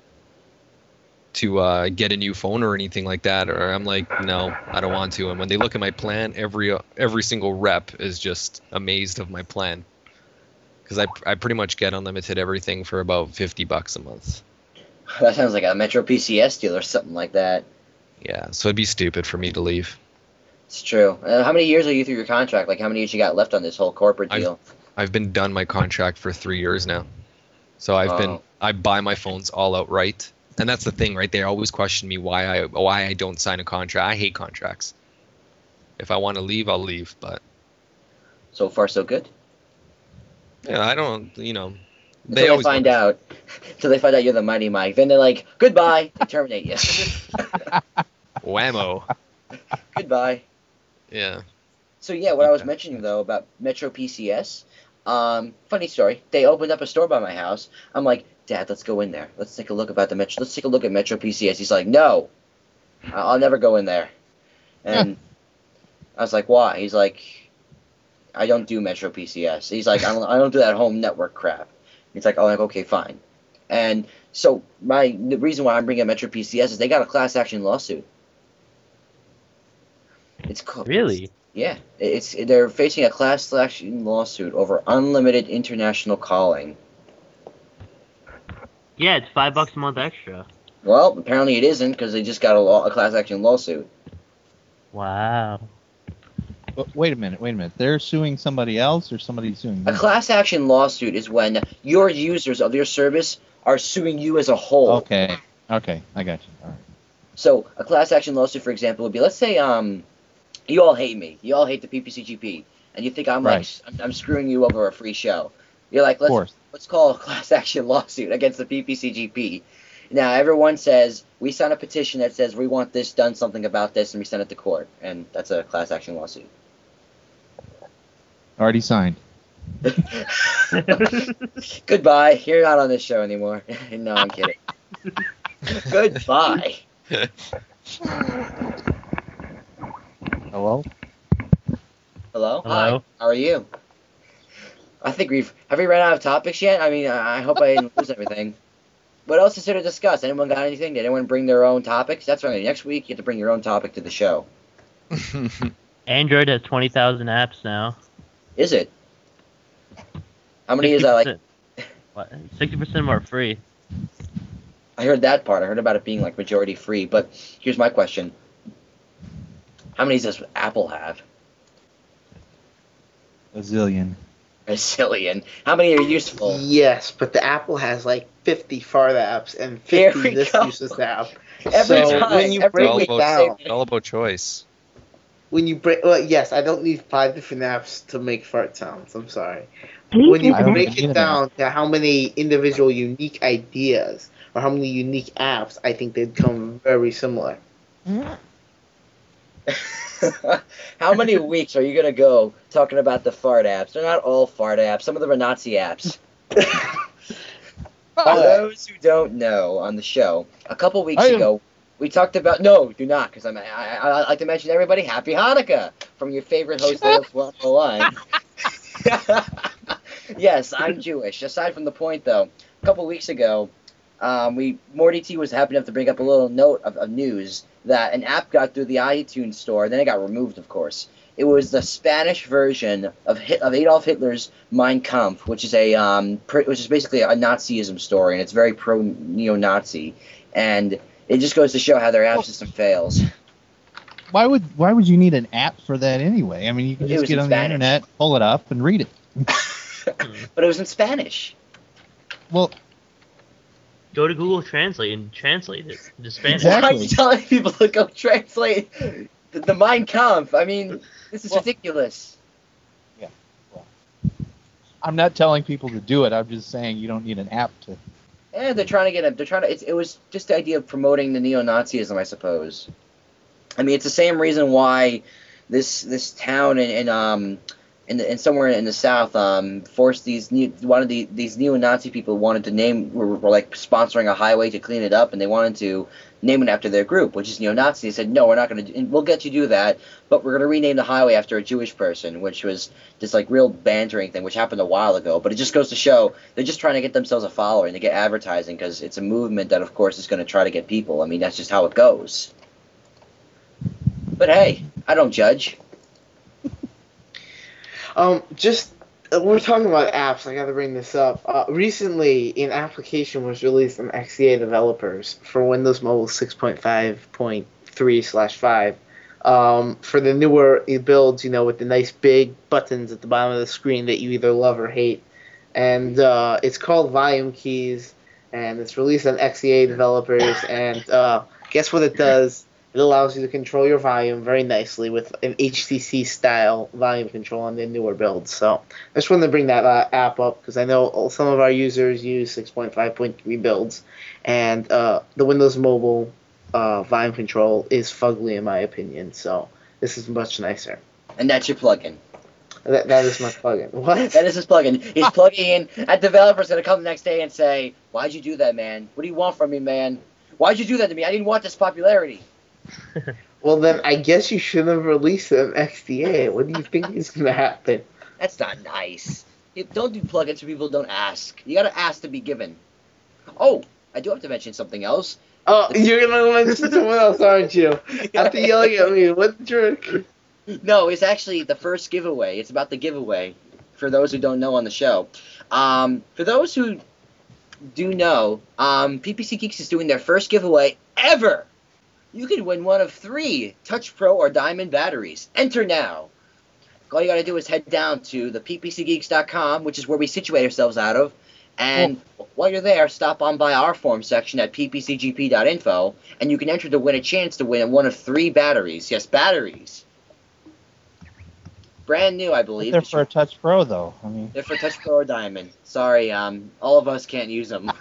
get a new phone or anything like that, or I'm like, no, I don't want to. And when they look at my plan, every single rep is just amazed of my plan, because I pretty much get unlimited everything for about $50 a month. That sounds like a Metro PCS deal or something like that. Yeah, so it'd be stupid for me to leave. It's true. How many years are you through your contract? Like, how many years you got left on this whole corporate deal? I've been done my contract for 3 years now. So I buy my phones all outright. And that's the thing, right? They always question me why I don't sign a contract. I hate contracts. If I want to leave, I'll leave, but... So far, so good? Yeah, I don't, Until they find out you're the Mighty Mike. Then they're like, goodbye, they terminate you. Whammo. Goodbye. Yeah. So, yeah, what I was mentioning, though, about Metro PCS, Funny story. They opened up a store by my house. I'm like, Dad, let's go in there. Let's take a look about the Metro. Let's take a look at Metro PCS. He's like, no, I'll never go in there. And I was like, why? He's like, I don't do Metro PCS. He's like, I don't do that home network crap. He's like, oh, like, okay, fine. And so the reason why I'm bringing up Metro PCS is they got a class action lawsuit. It's called, Really? yeah, they're facing a class action lawsuit over unlimited international calling. Yeah, it's $5 a month extra. Well, apparently it isn't because they just got a class action lawsuit. Wow. But wait a minute. They're suing somebody else, or somebody's suing A them? class action lawsuit is when your users of your service are suing you as a whole. Okay, I got you. All right. So a class action lawsuit, for example, would be, let's say you all hate me. You all hate the PPCGP, and you think I'm Right. I'm screwing you over a free show. You're like, Of course. let's call a class action lawsuit against the PPCGP. Now everyone says we sign a petition that says we want this done, something about this, and we send it to court, and that's a class action lawsuit. Already signed. Goodbye. You're not on this show anymore. No, I'm kidding. Goodbye. Hello? Hello? Hello? Hi. How are you? I think have we run out of topics yet? I mean, I hope I didn't lose everything. What else is there to discuss? Anyone got anything? Did anyone bring their own topics? That's right. Next week, you have to bring your own topic to the show. Android has 20,000 apps now. Is it? How many is that? Like, 60% more free. I heard that part. I heard about it being like majority free. But here's my question: how many does Apple have? A zillion. A zillion. How many are useful? Yes, but the Apple has like 50 fart apps and There 50 we this go. uses app. Every So time, when you every break week, it down, All about choice. well, yes, I don't need 5 different apps to make fart sounds. I'm sorry. When you I don't break even need it an down to how many individual unique ideas or how many unique apps, I think they'd come very similar. How many weeks are you gonna go talking about the fart apps? They're not all fart apps. Some of them are Nazi apps. For those who don't know, on the show, a couple weeks ago, we talked about. No, do not, because I like to mention to everybody, Happy Hanukkah from your favorite host of the line. Yes, I'm Jewish. Aside from the point, though, a couple weeks ago, Morty T was happy enough to bring up a little note of news that an app got through the iTunes store, then it got removed, of course. It was the Spanish version of Adolf Hitler's Mein Kampf, which is which is basically a Nazism story, and it's very pro neo-Nazi, and it just goes to show how their app system fails. Why would you need an app for that anyway? I mean, you can It just was get in on Spanish. the internet, pull it up, and read it. But it was in Spanish. Well, Go to Google Translate and translate it to Spanish. Exactly. Why are you telling people to go translate the Mein Kampf? I mean, this is ridiculous. I'm not telling people to do it. I'm just saying you don't need an app to. Yeah, they're trying to. It was just the idea of promoting the neo-Nazism, I suppose. I mean, it's the same reason why this town in somewhere in the South forced these neo-Nazi people wanted to name were like sponsoring a highway to clean it up, and they wanted to name it after their group, which is neo-Nazi. They said, no, we're not going to. We'll get you to do that, but we're going to rename the highway after a Jewish person, which was this like real bantering thing, which happened a while ago. But it just goes to show they're just trying to get themselves a following, to get advertising, because it's a movement that, of course, is going to try to get people. I mean, that's just how it goes. But hey, I don't judge. We're talking about apps. I got to bring this up. Recently, an application was released on XDA developers for Windows Mobile 6.5.3/5 for the newer builds, with the nice big buttons at the bottom of the screen that you either love or hate. And it's called Volume Keys, and it's released on XDA developers. And guess what it does? It allows you to control your volume very nicely with an HTC-style volume control on the newer builds. So I just wanted to bring that app up because I know some of our users use 6.5.3 builds, and the Windows Mobile volume control is fugly in my opinion. So this is much nicer. And that's your plugin. That is my plugin. What? That is his plugin. He's plugging in. That developer's going to come the next day and say, "Why'd you do that, man? What do you want from me, man? Why'd you do that to me? I didn't want this popularity." Well, then I guess you shouldn't have released it in XDA. What do you think is going to happen? That's not nice. You don't do plugins for people who don't ask. You got to ask to be given. Oh, I do have to mention something else. Oh, you're going to mention someone else, aren't you? After yelling at me, what jerk? No, it's actually the first giveaway. It's about the giveaway, for those who don't know on the show. For those who do know, PPC Geeks is doing their first giveaway ever. You can win one of 3 Touch Pro or Diamond batteries. Enter now. All you got to do is head down to the ppcgeeks.com, which is where we situate ourselves out of. And while you're there, stop on by our forum section at ppcgp.info, and you can enter to win a chance to win one of 3 batteries. Yes, batteries. Brand new, I believe. They're for a Touch Pro, though. I mean, They're for Touch Pro or Diamond. Sorry, all of us can't use them.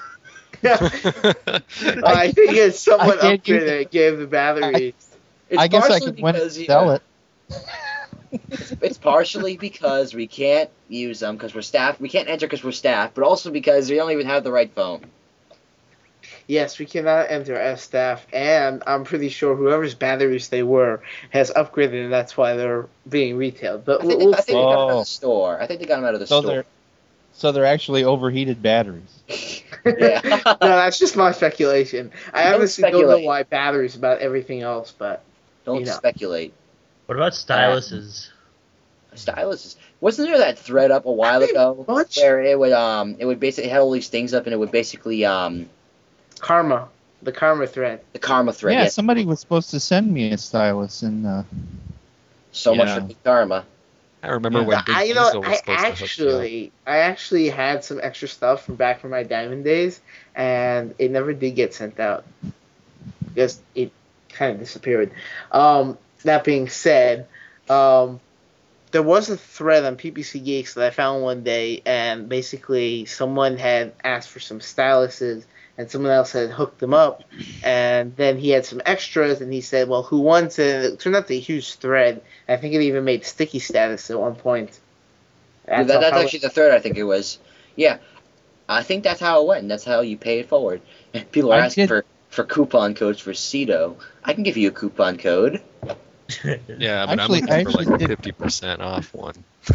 I think it's someone up there that gave the batteries. I guess I could win and sell it. It's partially because we can't use them because we're staff. We can't enter because we're staff, but also because we don't even have the right phone. Yes, we cannot enter as staff, and I'm pretty sure whoever's batteries they were has upgraded, and that's why they're being retailed. But I think, we'll they got them out of Oh. the store. I think they got them out of the So store. they're actually overheated batteries. Yeah. No, that's just my speculation. I honestly don't know speculate. why batteries about everything else, but Don't you know. speculate. What about styluses? Stylus. Wasn't there that thread up a while ago What? where it would basically have all these things up and it would basically Karma, the Karma thread. the karma thread. Yeah, Yes. somebody was supposed to send me a stylus, and So much Yeah. for big karma. I remember Yeah. when Big I Diesel was supposed to hook you up. I actually had some extra stuff from back from my Diamond days, and it never did get sent out. Just it kind of disappeared. That being said, there was a thread on PPC Geeks that I found one day, and basically someone had asked for some styluses, and someone else had hooked them up, and then he had some extras, and he said, well, who wants it? And it turned out to be a huge thread. I think it even made sticky status at one point. That's actually the third, I think it was. Yeah. I think that's how it went. That's how you pay it forward. People are I asking did- for coupon codes for Cedo. I can give you a coupon code. Yeah, but Actually- I'm I looking for like actually 50% off one.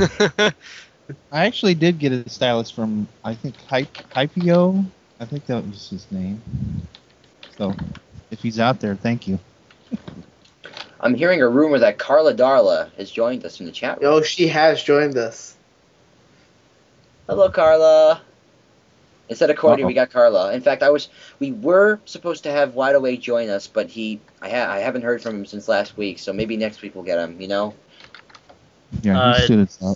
I actually did get a stylus from, I think, Hypeo. I think that was his name. So, if he's out there, thank you. I'm hearing a rumor that Carla Darla has joined us in the chat room. Oh, she has joined us. Hello, Carla. Instead of Cordy, Uh-oh. we got Carla. In fact, we were supposed to have Wide Awake join us, but I haven't heard from him since last week, so maybe next week we'll get him, you know? Yeah, he stood us up.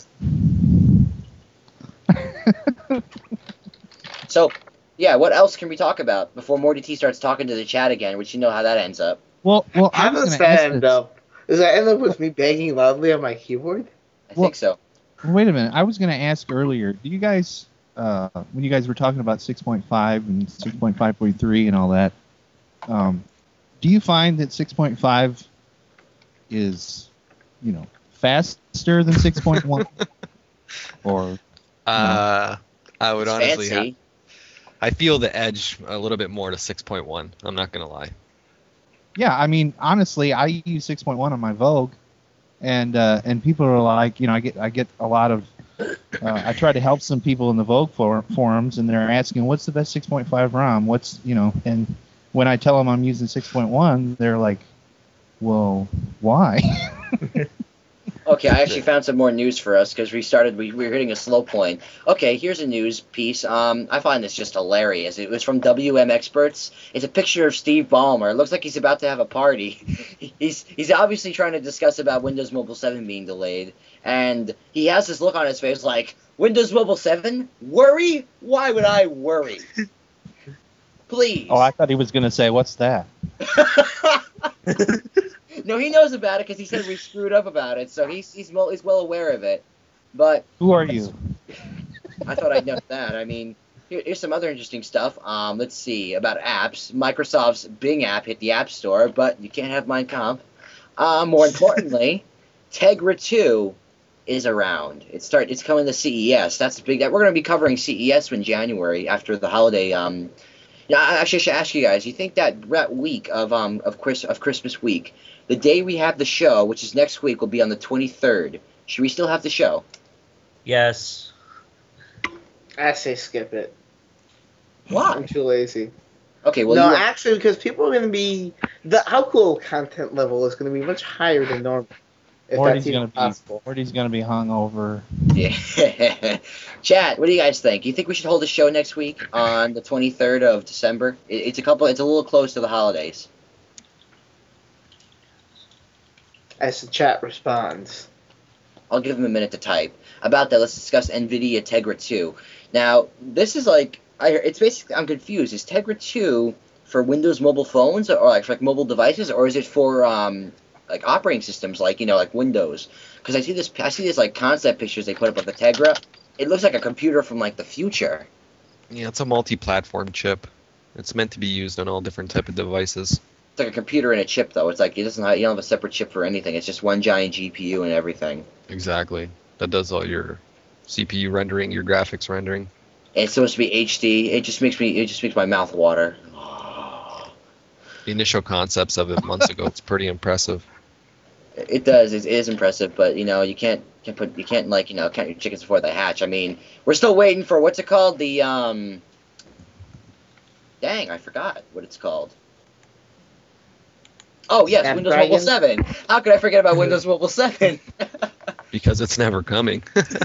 So, yeah, what else can we talk about before Morty T starts talking to the chat again, which you know how that ends up. Well, I How was does going to that ask end this. up? Does that end up with me banging loudly on my keyboard? I Well- think so. Wait a minute. I was going to ask earlier. Do you guys, when you guys were talking about 6.5 and 6.5.3 and all that, do you find that 6.5 is, faster than 6.1? Or I would It's honestly fancy. I feel the edge a little bit more to 6.1. I'm not going to lie. yeah, I mean, honestly, I use 6.1 on my Vogue, and people are like, I get a lot of. I try to help some people in the Vogue forums, and they're asking, "What's the best 6.5 ROM? And when I tell them I'm using 6.1, they're like, "Well, why?" Okay, I actually found some more news for us because we were hitting a slow point. Okay, here's a news piece. I find this just hilarious. It was from WM Experts. It's a picture of Steve Ballmer. It looks like he's about to have a party. He's obviously trying to discuss about Windows Mobile 7 being delayed, and he has this look on his face like, Windows Mobile 7? Worry? Why would I worry? Please. Oh, I thought he was going to say, "What's that?" No, he knows about it because he said we screwed up about it, so he's well aware of it. But Who are you? I thought I'd know that. I mean, here's some other interesting stuff. Let's see about apps. Microsoft's Bing app hit the App Store, but you can't have Mein Kampf. More importantly, Tegra 2 is around. It's coming to CES. That's big. We're going to be covering CES in January after the holiday. Yeah, I actually should ask you guys. You think that week of Christmas week, the day we have the show, which is next week, will be on the 23rd. Should we still have the show? Yes. I say skip it. Why? I'm too lazy. Okay, well, No, actually, because people are going to be the alcohol content level is going to be much higher than normal. If Morty's that's even gonna be possible. Morty's gonna be hungover. yeah. Chat, what do you guys think? You think we should hold a show next week on the 23rd of December? It's a little close to the holidays. As the chat responds. I'll give them a minute to type. About that, let's discuss NVIDIA Tegra 2. Now, this is like, it's basically, I'm confused. Is Tegra 2 for Windows mobile phones or like for like mobile devices, or is it for like operating systems like like Windows? Because I see this like concept pictures they put up of the Tegra. It looks like a computer from like the future. Yeah, it's a multi-platform chip. It's meant to be used on all different type of devices. It's like a computer and a chip though. It's like you don't have a separate chip for anything. It's just one giant GPU and everything. Exactly. That does all your CPU rendering, your graphics rendering. And it's supposed to be HD. It just makes my mouth water. The initial concepts of it months ago, it's pretty impressive. It does. It is impressive, but you can't count your chickens before they hatch. I mean, we're still waiting for what's it called? The dang, I forgot what it's called. Oh yes, Windows Mobile 7. How could I forget about Windows Mobile 7? Because it's never coming.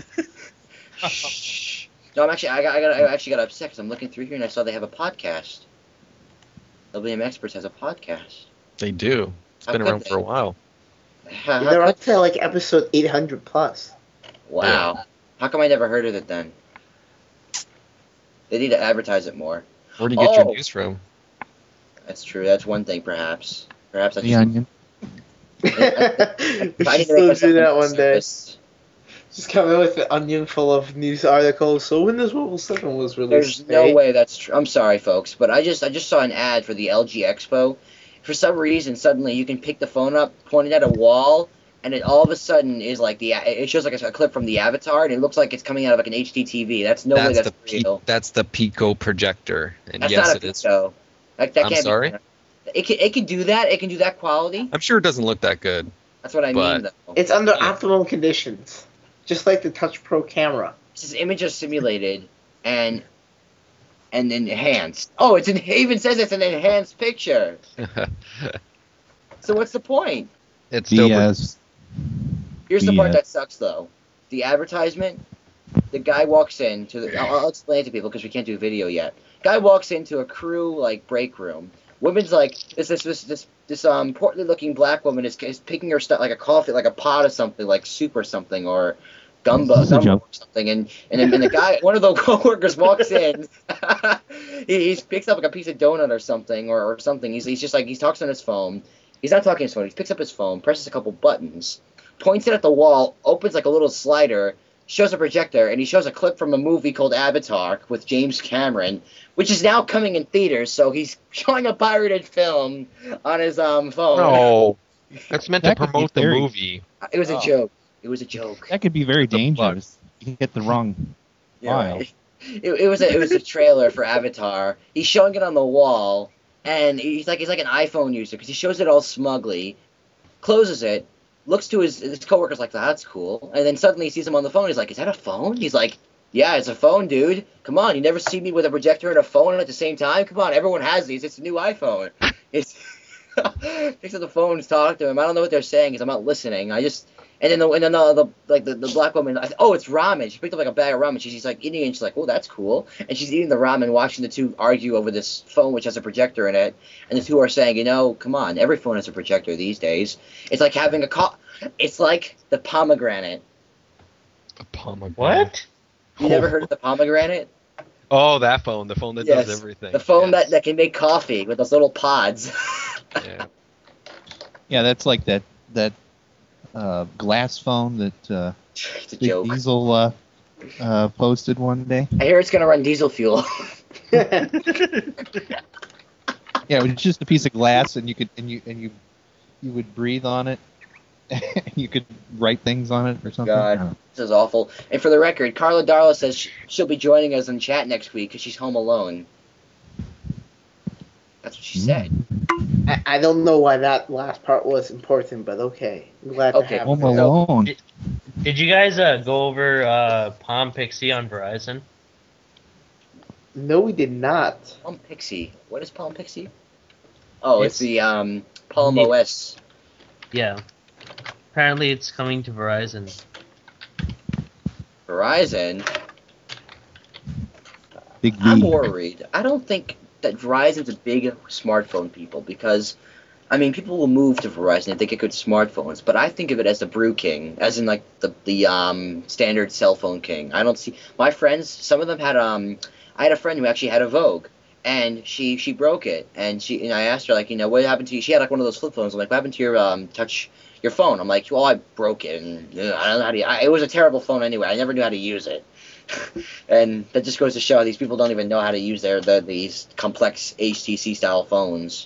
Shh. No, I actually got upset because I'm looking through here and I saw they have a podcast. LBM Experts has a podcast. They do. It's been around for a while. They're up to like episode 800 plus. Wow. Yeah. How come I never heard of it then? They need to advertise it more. Where do you get your news from? That's true. That's one thing, perhaps. Perhaps I The Onion. We should still do that one day. Just come in with an onion full of news articles. So Windows Mobile 7 was released. There's no way that's true. I'm sorry, folks, but I just saw an ad for the LG Expo. For some reason, suddenly you can pick the phone up, point it at a wall, and it all of a sudden is like it shows like a clip from the Avatar, and it looks like it's coming out of like an HD TV. That's no way that's real. That's the Pico projector, and that's yes, not a it is. Pico. That I'm sorry. It can do that. It can do that quality. I'm sure it doesn't look that good. That's what I mean, though. It's under optimal conditions, just like the Touch Pro camera. This image is simulated and enhanced. Oh, it even says it's an enhanced picture. So what's the point? It's still BS. Here's the part that sucks, though. The advertisement. The guy walks in to the. I'll explain it to people because we can't do video yet. Guy walks into a crew like break room. Woman's like this portly looking black woman is picking her stuff like a coffee, like a pot of something, like soup or something, or gumbo or something, and then the guy, one of the coworkers walks in. he picks up like a piece of donut or something or something. He's just like he talks on his phone. He's not talking on his phone. He picks up his phone, presses a couple buttons, points it at the wall, opens like a little slider, shows a projector, and he shows a clip from a movie called Avatar with James Cameron, which is now coming in theaters. So he's showing a pirated film on his phone. No, that's meant to promote the movie. It was a joke. It was a joke. That could be very dangerous. You can get the wrong file. Right. It was a trailer for Avatar. He's showing it on the wall, and he's like an iPhone user because he shows it all smugly, closes it, looks to his coworker's like, that's cool, and then suddenly he sees him on the phone. He's like, is that a phone? He's like, yeah, it's a phone, dude. Come on, you never see me with a projector and a phone at the same time? Come on, everyone has these. It's a new iPhone. It's picks up the phone, talk to him. I don't know what they're saying because I'm not listening. And then the black woman, oh, it's ramen. She picked up like a bag of ramen. She's like eating it, and she's like, oh, that's cool. And she's eating the ramen, watching the two argue over this phone which has a projector in it. And the two are saying, come on, every phone has a projector these days. It's like having it's like the pomegranate. A pomegranate. What? You never heard of the pomegranate? Oh, that phone. The phone that does everything. The phone that can make coffee with those little pods. Yeah. Yeah, that's like that glass phone that it's a joke. Diesel posted one day. I hear it's gonna run diesel fuel. Yeah, it was just a piece of glass, and you would breathe on it, You could write things on it or something. I don't know. God, this is awful. And for the record, Carla Darla says she'll be joining us in chat next week because she's home alone. That's what she said. I don't know why that last part was important, but okay. I'm glad to Okay. have Home it. Alone. Did you guys go over Palm Pixie on Verizon? No, we did not. Palm Pixie. What is Palm Pixie? Oh, it's the Palm Yeah. OS. Yeah. Apparently it's coming to Verizon. Verizon. Big I'm V. worried. I don't think that Verizon's a big smartphone people because, I mean, people will move to Verizon if they get good smartphones. But I think of it as the Brew King, as in like the standard cell phone king. I don't see my friends. Some of them had I had a friend who actually had a Vogue, and she broke it, and I asked her like, what happened to you? She had like one of those flip phones. I'm like, what happened to your your phone? I'm like, well, I broke it, and I don't know how to. It was a terrible phone anyway. I never knew how to use it. And that just goes to show these people don't even know how to use these complex HTC style phones.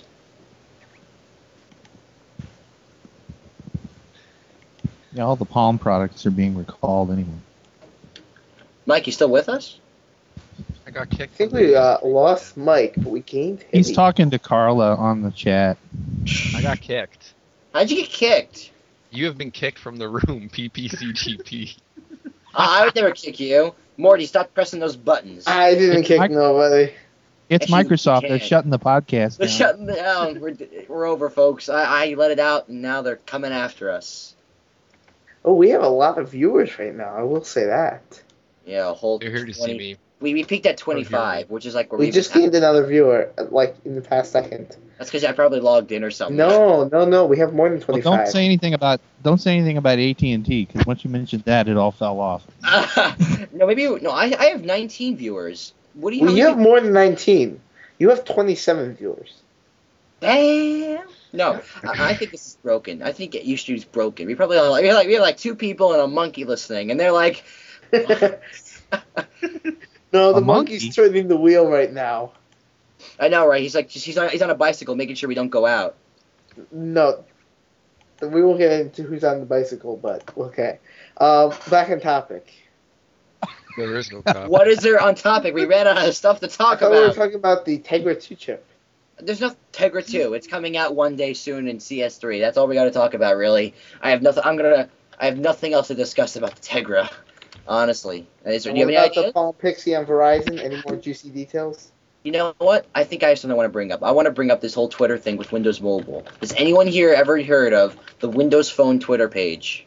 Yeah, all the Palm products are being recalled anyway. Mike, you still with us? I got I kicked. think from we the- lost Mike, but we gained Hitty. He's talking to Carla on the chat. I got kicked. How'd you get kicked? You have been kicked from the room, PPCGP. I would never kick you. Morty, stop pressing those buttons. I didn't It's kick Mike- nobody. It's Yes, you Microsoft. They're can. shutting the podcast They're down. shutting down. We're over, folks. I let it out, and now they're coming after us. Oh, we have a lot of viewers right now. I will say that. Yeah, a whole They're here to 20 see me. We peaked at 25, which is like where We just gained another viewer, like in the past second. That's because I probably logged in or something. No. We have more than Well, 25. don't say anything about AT&T because once you mentioned that, it all fell off. I have 19 viewers. What do you? Well, you have more than 19. You have 27 viewers. Damn. No, I think this is broken. I think YouTube's broken. We probably only we have like 2 people and a monkey listening, and they're like, No, the A monkey's monkey? turning the wheel right now. I know, right? He's on a bicycle, making sure we don't go out. No, we won't get into who's on the bicycle, but okay. Back on topic. There is no topic. What is there on topic? We ran out of stuff to I talk thought we were about. talking about the Tegra 2 chip. There's no Tegra 2. It's coming out one day soon in CS3. That's all we got to talk about, really. I have nothing else to discuss about the Tegra, honestly. Do you have What any about the ideas? Palm Pixie on Verizon? Any more juicy details? You know what? I think I have something I want to bring up. I want to bring up this whole Twitter thing with Windows Mobile. Has anyone here ever heard of the Windows Phone Twitter page?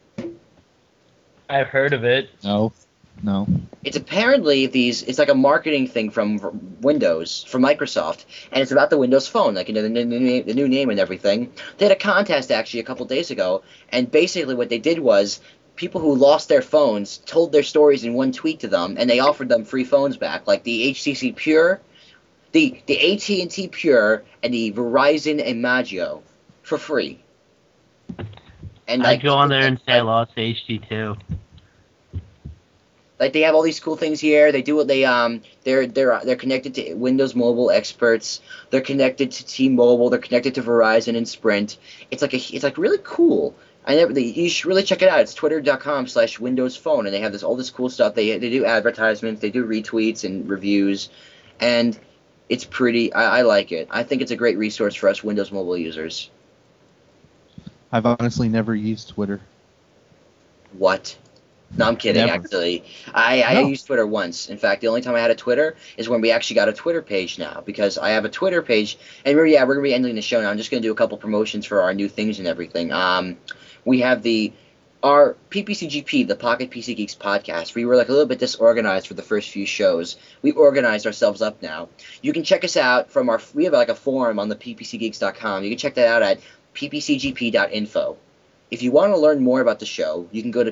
I've heard of it. No. It's apparently it's like a marketing thing from Windows, from Microsoft, and it's about the Windows Phone, like the new name and everything. They had a contest actually a couple days ago, and basically what they did was people who lost their phones told their stories in one tweet to them, and they offered them free phones back, like the HTC Pure, the AT&T Pure, and the Verizon Imago for free. And I'd go on there and say I lost HD2. Like they have all these cool things here. They do what they're connected to Windows Mobile experts. They're connected to T-Mobile. They're connected to Verizon and Sprint. It's like really cool. You should really check it out. It's twitter.com/Windows Phone, and they have all this cool stuff. They do advertisements. They do retweets and reviews, and it's pretty. I like it. I think it's a great resource for us Windows Mobile users. I've honestly never used Twitter. What? No, I'm kidding, Never. actually. I No. used Twitter once. In fact, the only time I had a Twitter is when we actually got a Twitter page now, because I have a Twitter page, and we're going to be ending the show now. I'm just going to do a couple promotions for our new things and everything. We have our PPCGP, the Pocket PC Geeks podcast. We were like a little bit disorganized for the first few shows. We organized ourselves up now. You can check us out from we have like a forum on the ppcgeeks.com. You can check that out at ppcgp.info. If you want to learn more about the show, you can go to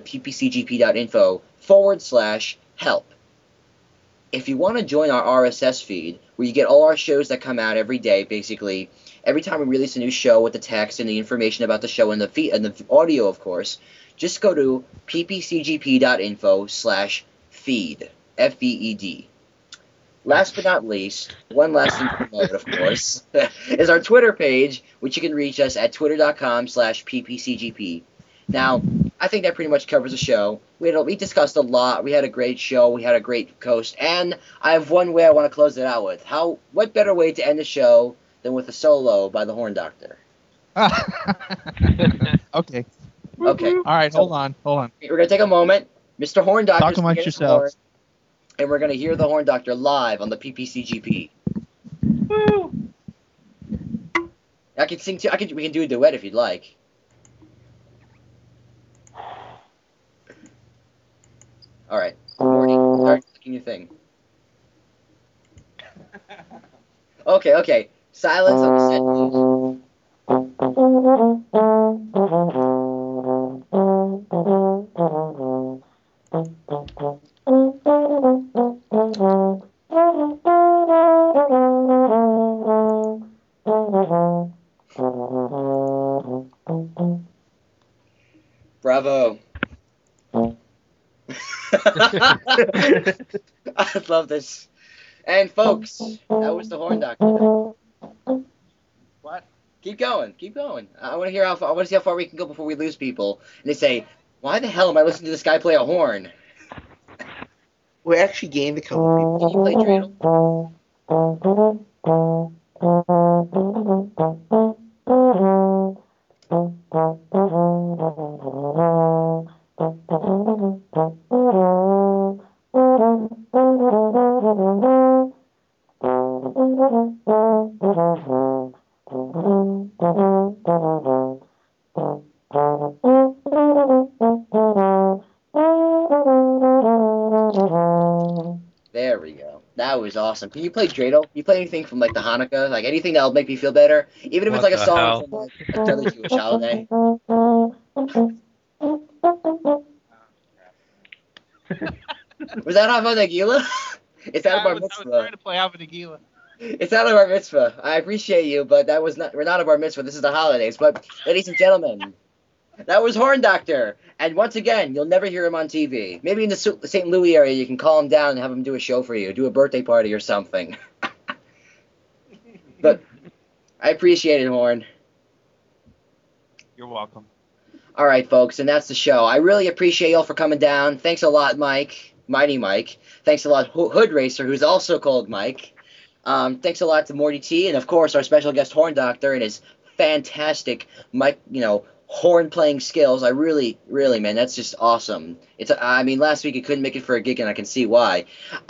ppcgp.info/help. If you want to join our RSS feed, where you get all our shows that come out every day, basically, every time we release a new show with the text and the information about the show and the feed and the audio, of course, just go to ppcgp.info/feed, FEED. Last but not least, one last thing to promote, of course, is our Twitter page, which you can reach us at twitter.com/ppcgp. Now, I think that pretty much covers the show. We discussed a lot. We had a great show. We had a great host. And I have one way I want to close it out with. What better way to end the show than with a solo by the Horn Doctor? Okay. Okay. All right. Hold on. We're going to take a moment. Mr. Horn Doctor. Talk amongst yourselves. And we're going to hear the Horn Doctor live on the PPCGP. Woo! I can sing too. We can do a duet if you'd like. All right, Morty, start clicking your thing. Okay. Silence on the set, please. Bravo. I love this. And folks, that was the Horn Doctor. What? Keep going. I want to hear I want to see how far we can go before we lose people. And they say, "Why the hell am I listening to this guy play a horn?" We actually gained a couple Can you play dreidel? There we go. That was awesome. Can you play dreidel? Can you play anything from like the Hanukkah? Like anything that'll make me feel better? Even if it's What like a the song hell? from like another Jewish holiday. Was that off of Nagila? It's out of our mitzvah. to play Alpha Nagila. It's out of our mitzvah. I appreciate you, but we're not of our mitzvah. This is the holidays. But ladies and gentlemen, that was Horn Doctor. And once again, you'll never hear him on TV. Maybe in the St. Louis area, you can call him down and have him do a show for you, do a birthday party or something. But I appreciate it, Horn. You're welcome. All right, folks, and that's the show. I really appreciate y'all for coming down. Thanks a lot, Mike, Mighty Mike. Thanks a lot, Hood Racer, who's also called Mike. Thanks a lot to Morty T, and of course our special guest Horn Doctor and his fantastic horn playing skills. I really, man, that's just awesome. Last week it couldn't make it for a gig, and I can see why.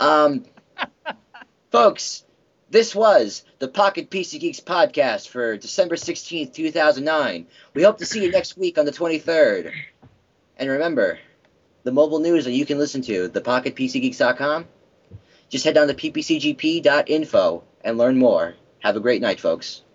Folks, this was the Pocket PC Geeks podcast for December 16th, 2009. We hope to see you next week on the 23rd. And remember, the mobile news that you can listen to, thepocketpcgeeks.com. Just head down to ppcgp.info and learn more. Have a great night, folks.